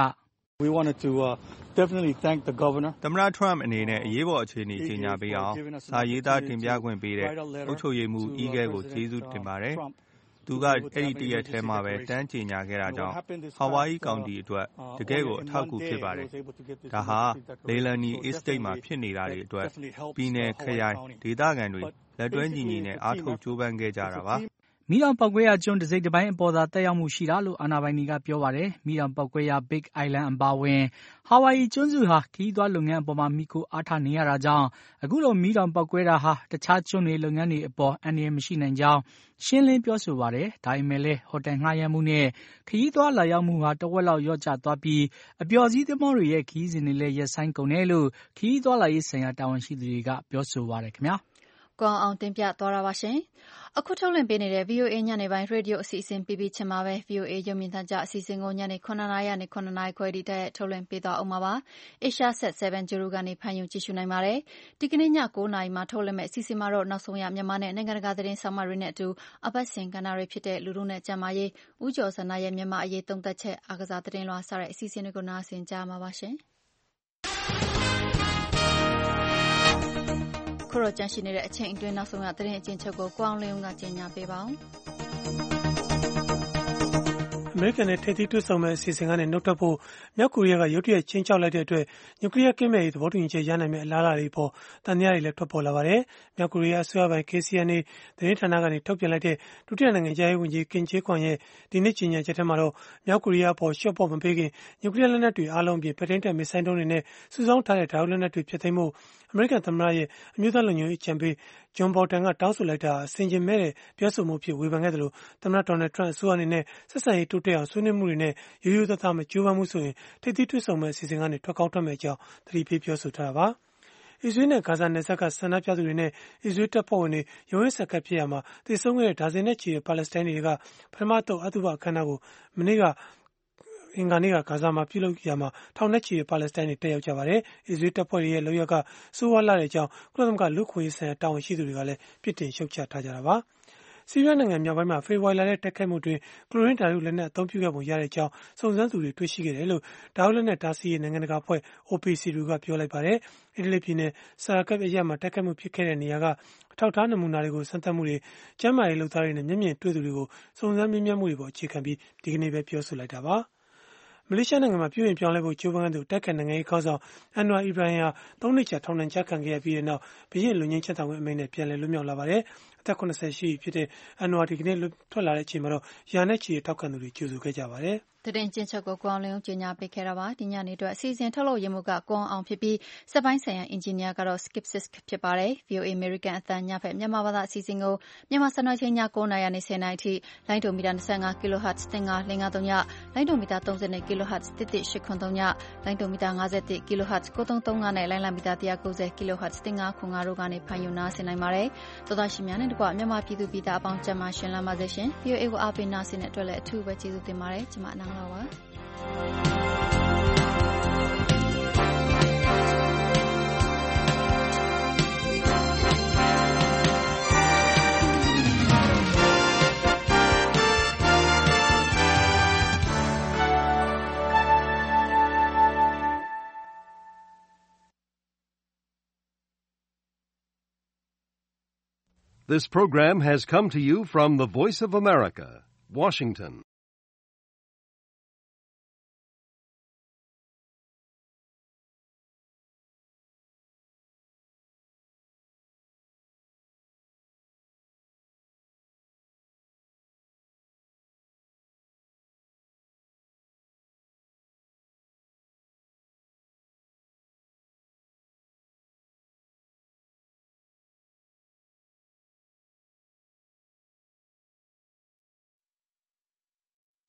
သမ္မတ Trump အနေနဲ့အရေးပေါ်အခြေအနေကြေညာပေးအောင်စာရေးသားတင်ပြခွင့်ပေးတဲ့အုပ်ချုပ်ရေးမှူး Ige ကိုကျေးဇူးတင်ပါတယ်။သူကအဲ့ဒီတရက်ထဲမှာပဲတန်းကြေညာခဲ့တာကြောင့်ဟာဝိုင်ယီကောင်တီအတွက်တကယ်ကိုအထောက်အကူဖြစ်ပါတယ်။ဒါဟာလေလန်နီ Estate မှာဖြစ်နေတာတွေအတွက်ပြည်နယ်ခရိုင်ဒေသခံတွေလက်တွဲညီညီနဲ့အားထုတ်ကြိုးပမ်းခဲ့ကြတာပါ။မီးတောင်ပေါက်ကွဲရာကျွန်းတစိတ်တပိုင်းအပေါ်သာတက်ရောက်မှုရှိတာလို့အာဏာပိုင်တွေကပြောပါတယ်။မီးတောင်ပေါက်ကွဲရာ Big Island အပါအဝင်ဟာဝိုင်ယီကျွန်းစုဟာခရီးသွားလုပ်ငန်းအပေါ်မှာမိခိုအားထားနေရတာကြောင့်အခုလိုမီးတောင်ပေါက်ကွဲတာဟာတခြားကျွန်းတွေလုပ်ငန်းတွေအပေါ်အန္တရာယ်မရှိနိုင်ကြောင်းရှင်းလင်းပြောဆိုပါတယ်။ဒါပေမဲ့လည်းဟိုတယ်ငှားရမ်းမှုနဲ့ခရီးသွားလာရောက်မှုဟာတဝက်လောက်လျော့ကျသွားပြီးအပျော်စီးသင်္ဘောတွေရဲ့ခရီးစဉ်တွေလည်းရပ်ဆိုင်းကုန်တယ်လို့ခရီးသွားလာရေးဆိုင်ရာတာဝန်ရှိသူတွေကပြောဆိုပါတယ်ခင်ဗျာ။ကောင်းအောင်တင်ပြသွားတာပါရှင်။အခုထုတ်လွှင့်ပေးနေတဲ့ ဗွီအိုအေ ညနေပိုင်းရေဒီယိုအစီအစဉ်ပြီးပြီးချင်းမှာပဲ ဗွီအိုအေရုပ်မြင်သံကြားအစီအစဉ်ကိုညနေ9နာရီကနေ9နာရီခွဲထိတက်ထုတ်လွှင့်ပေးသွားအောင်ပါပါ။ Asia Set seven Guru ကနေဖန်ယူကြည့်ရှုနိုင်ပါတယ်။ဒီကနေ့ည9နာရီမှာထုတ်လွှင့်မဲ့အစီအစဉ်မှာတော့နောက်ဆုံးရမြန်မာနဲ့နိုင်ငံတကာသတင်းဆောင်မတွေနဲ့အတူအပတ်စဉ်ကဏ္ဍတွေဖြစ်တဲ့လူထုနဲ့ကျန်းမာရေးဦးကျော်စန္ဒရဲ့မြန်မာအရေးသုံးသက်ချက်အားကစားသတင်းလွှာစတဲ့အစီအစဉ်တွေကိုနားဆင်ကြမှာပါရှင်။ခုတော့ကြန့်ရှိနေတဲ့အချိန်အတွင်းနောက်ဆုံးရသတင်းအကျဉ်းချုပ်ကိုကိုအောင်လင်းကကြေညာပေးပါဦးအမေရိကန်နဲ့ထိပ်သီးတွေ့ဆုံမဲ့အစီအစဉ်ကနေနှုတ်ထွက်ဖို့မြောက်ကိုရီးယားကရုတ်တရက်ချင်းချောက်လိုက်တဲ့အတွက်နျူကလ িয়ার ကင်းမဲ့ရေးသဘောတူညီချက်ရနိုင်မယ့်အလားအလာတွေပေါ်တန်တရားတွေလည်းထွက်ပေါ်လာပါတယ်။မြောက်ကိုရီးယားအစိုးရပိုင် K C N A သတင်းဌာနကနေထုတ်ပြန်လိုက်တဲ့ဒုတိယနိုင်ငံခြားရေးဝန်ကြီးကင်ဂျေကွန်ရဲ့ဒီနေ့ကြေညာချက်ထဲမှာတော့မြောက်ကိုရီးယားပေါ်ရှော့ပေါ်မပေးခင်နျူကလ িয়ার လက်နက်တွေအားလုံးပြင်ပထိန်းတပ်မစ်ဆိုင်းဒုံးတွေနဲ့စုဆောင်းထားတဲ့ဓာတ်လက်နက်တွေဖျက်သိမ်းဖို့အမေရိကန်သမ္မတရဲ့အမျိုးသားလုံခြုံရေးအကြံပေးဂျွန်ဘော်တန်ကတောင်းဆိုလိုက်တာအစင်ကျင်မဲ့တဲ့ပြောဆိုမှုဖြစ်ဝေဖန်ခဲ့တယ်လို့သမ္မတဒေါ်နယ်ထရန့်အစိုးရအနေနဲ့ဆက်ဆံရေးတိုးတက်အောင်ဆွေးနွေးမှုတွေနဲ့ရိုးရိုးသားသားမကြိုးပမ်းမှုဆိုရင်ထိပ်သီးတွေ့ဆုံမဲ့အစီအစဉ်ကနေထွက်ကောင်းထွက်မဲ့အကြောင်းသတိပေးပြောဆိုထားတာပါ။အစ္စရေးနဲ့ဂါဇာနယ်စပ်ကဆန္ဒပြသူတွေနဲ့အစ္စရေးတပ်ဖွဲ့ဝင်တွေရုန်းရင်းဆန်ခတ်ဖြစ်ရမှာတည်ဆုံးခဲ့တဲ့ဒါဇင်နဲ့ချီတဲ့ပါလက်စတိုင်းတွေကပထမတော့အသုဘအခမ်းအနားကိုမနေ့ကအင်္ဂါနေ့ကဂါဇာမှာပြုလုပ်ရမှာထောင်နဲ့ချီတဲ့ပါလက်စတိုင်းတွေတက်ရောက်ကြပါတယ်။အစ္စရေးတပ်ဖွဲ့တွေရဲ့လုပ်ရကစိုးဝါးလာတဲ့အကြောင်းကုလသမဂ္ဂလူ့ခွင့်ရေးဆိုင်ရာတာဝန်ရှိသူတွေကလည်းပြစ်တင်ရှုတ်ချထားကြတာပါ။ဆီးရီးယားနိုင်ငံမြောက်ပိုင်းမှာဖေဖော်ဝါရီလတဲ့တိုက်ခိုက်မှုတွင်ကလိုရင်းဓာတုလက်နက်အသုံးပြုခဲ့ပုံရတဲ့အကြောင်းစုံစမ်းသူတွေတွေ့ရှိခဲ့တယ်လို့ဓာတုလက်နက်တားဆီးရေးနိုင်ငံတကာအဖွဲ့ O P C W ကပြောလိုက်ပါတယ်။အီတလီပြည်နယ်ဆာရာကပ်အရပ်မှာတိုက်ခိုက်မှုဖြစ်ခဲ့တဲ့နေရာကအထောက်အထားနမူနာတွေကိုစမ်းသပ်မှုတွေကျန်းမာရေးလုပ်သားတွေနဲ့မျက်မြင်တွေ့သူတွေကိုစုံစမ်းမြင်မြတ်မှုတွေပေါ်အခြေခံပြီးဒီကနေ့ပဲပြောဆိုလိုက်တာပါ။မလေးရှားနိုင်ငံမှာပြုပြင်ပြောင်းလဲဖို့ကြိုးပမ်းသူတိုက်ခိုက်နိုင်ငံရေးခေါင်းဆောင်အန်နဝါအီဘရာဟင်ဟာသုံးနှစ်ကြာထောင်ဒဏ်ကျခံခဲ့ရပြီးနောက်ဘုရင်လူငင်းချက်တောင်ဝင်အမိန့်နဲ့ပြန်လည်လွတ်မြောက်လာပါတယ်။အသက်၇၀ရှိပြီဖြစ်တဲ့အန်နဝါဒီကနေ့ထွက်လာတဲ့အချိန်မှာတော့ရာနဲ့ချီတဲ့ထောက်ခံသူတွေကြိုဆိုခဲ့ကြပါတယ်။သတင်းကျဉ်းချုပ်ကိုကိုအောင်လင်းကြေညာပေးခဲ့တာပါဒီညနေအတွက်အစီအစဉ်ထုတ်လုပ်ရမှုကကိုအောင်ဖြစ်ပြီးစက်ပိုင်းဆိုင်ရာအင်ဂျင်နီယာကတော့ Skip Six ဖြစ်ပါတယ် V O A American အသံညဖက်မြန်မာဘာသာအစီအစဉ်ကိုမြန်မာစံတော်ချိန်ည9နာရီနဲ့10နာရီထိလိုင်းဒိုမီတာ25 kHz တင်ငါလင်္ကာသုံးညလိုင်းဒိုမီတာ30 kHz တစ်တစ်ရှစ်ခွန်သုံးညလိုင်းဒိုမီတာ51 kHz ကိုသုံးသုံးငါနဲ့လိုင်းလံမီတာ190 kHz တင်ငါခွန်ငါတို့ကနေဖန်ယူနာဆင်နိုင်ပါတယ်သောသားရှင်များနဲ့တကွမြန်မာပြည်သူပြည်သားအပေါင်းကျန်းမာရှင်လမ်းပါစေရှင် V O A ကိုအားပေးနာဆင်တဲ့အတွက်လည်းအထူးပဲကျေးဇူးတင်ပါတယ်ကျွန်မအနန္တပါပါ This program has come to you from the Voice of America, Washington.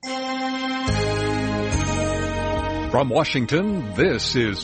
From Washington, this is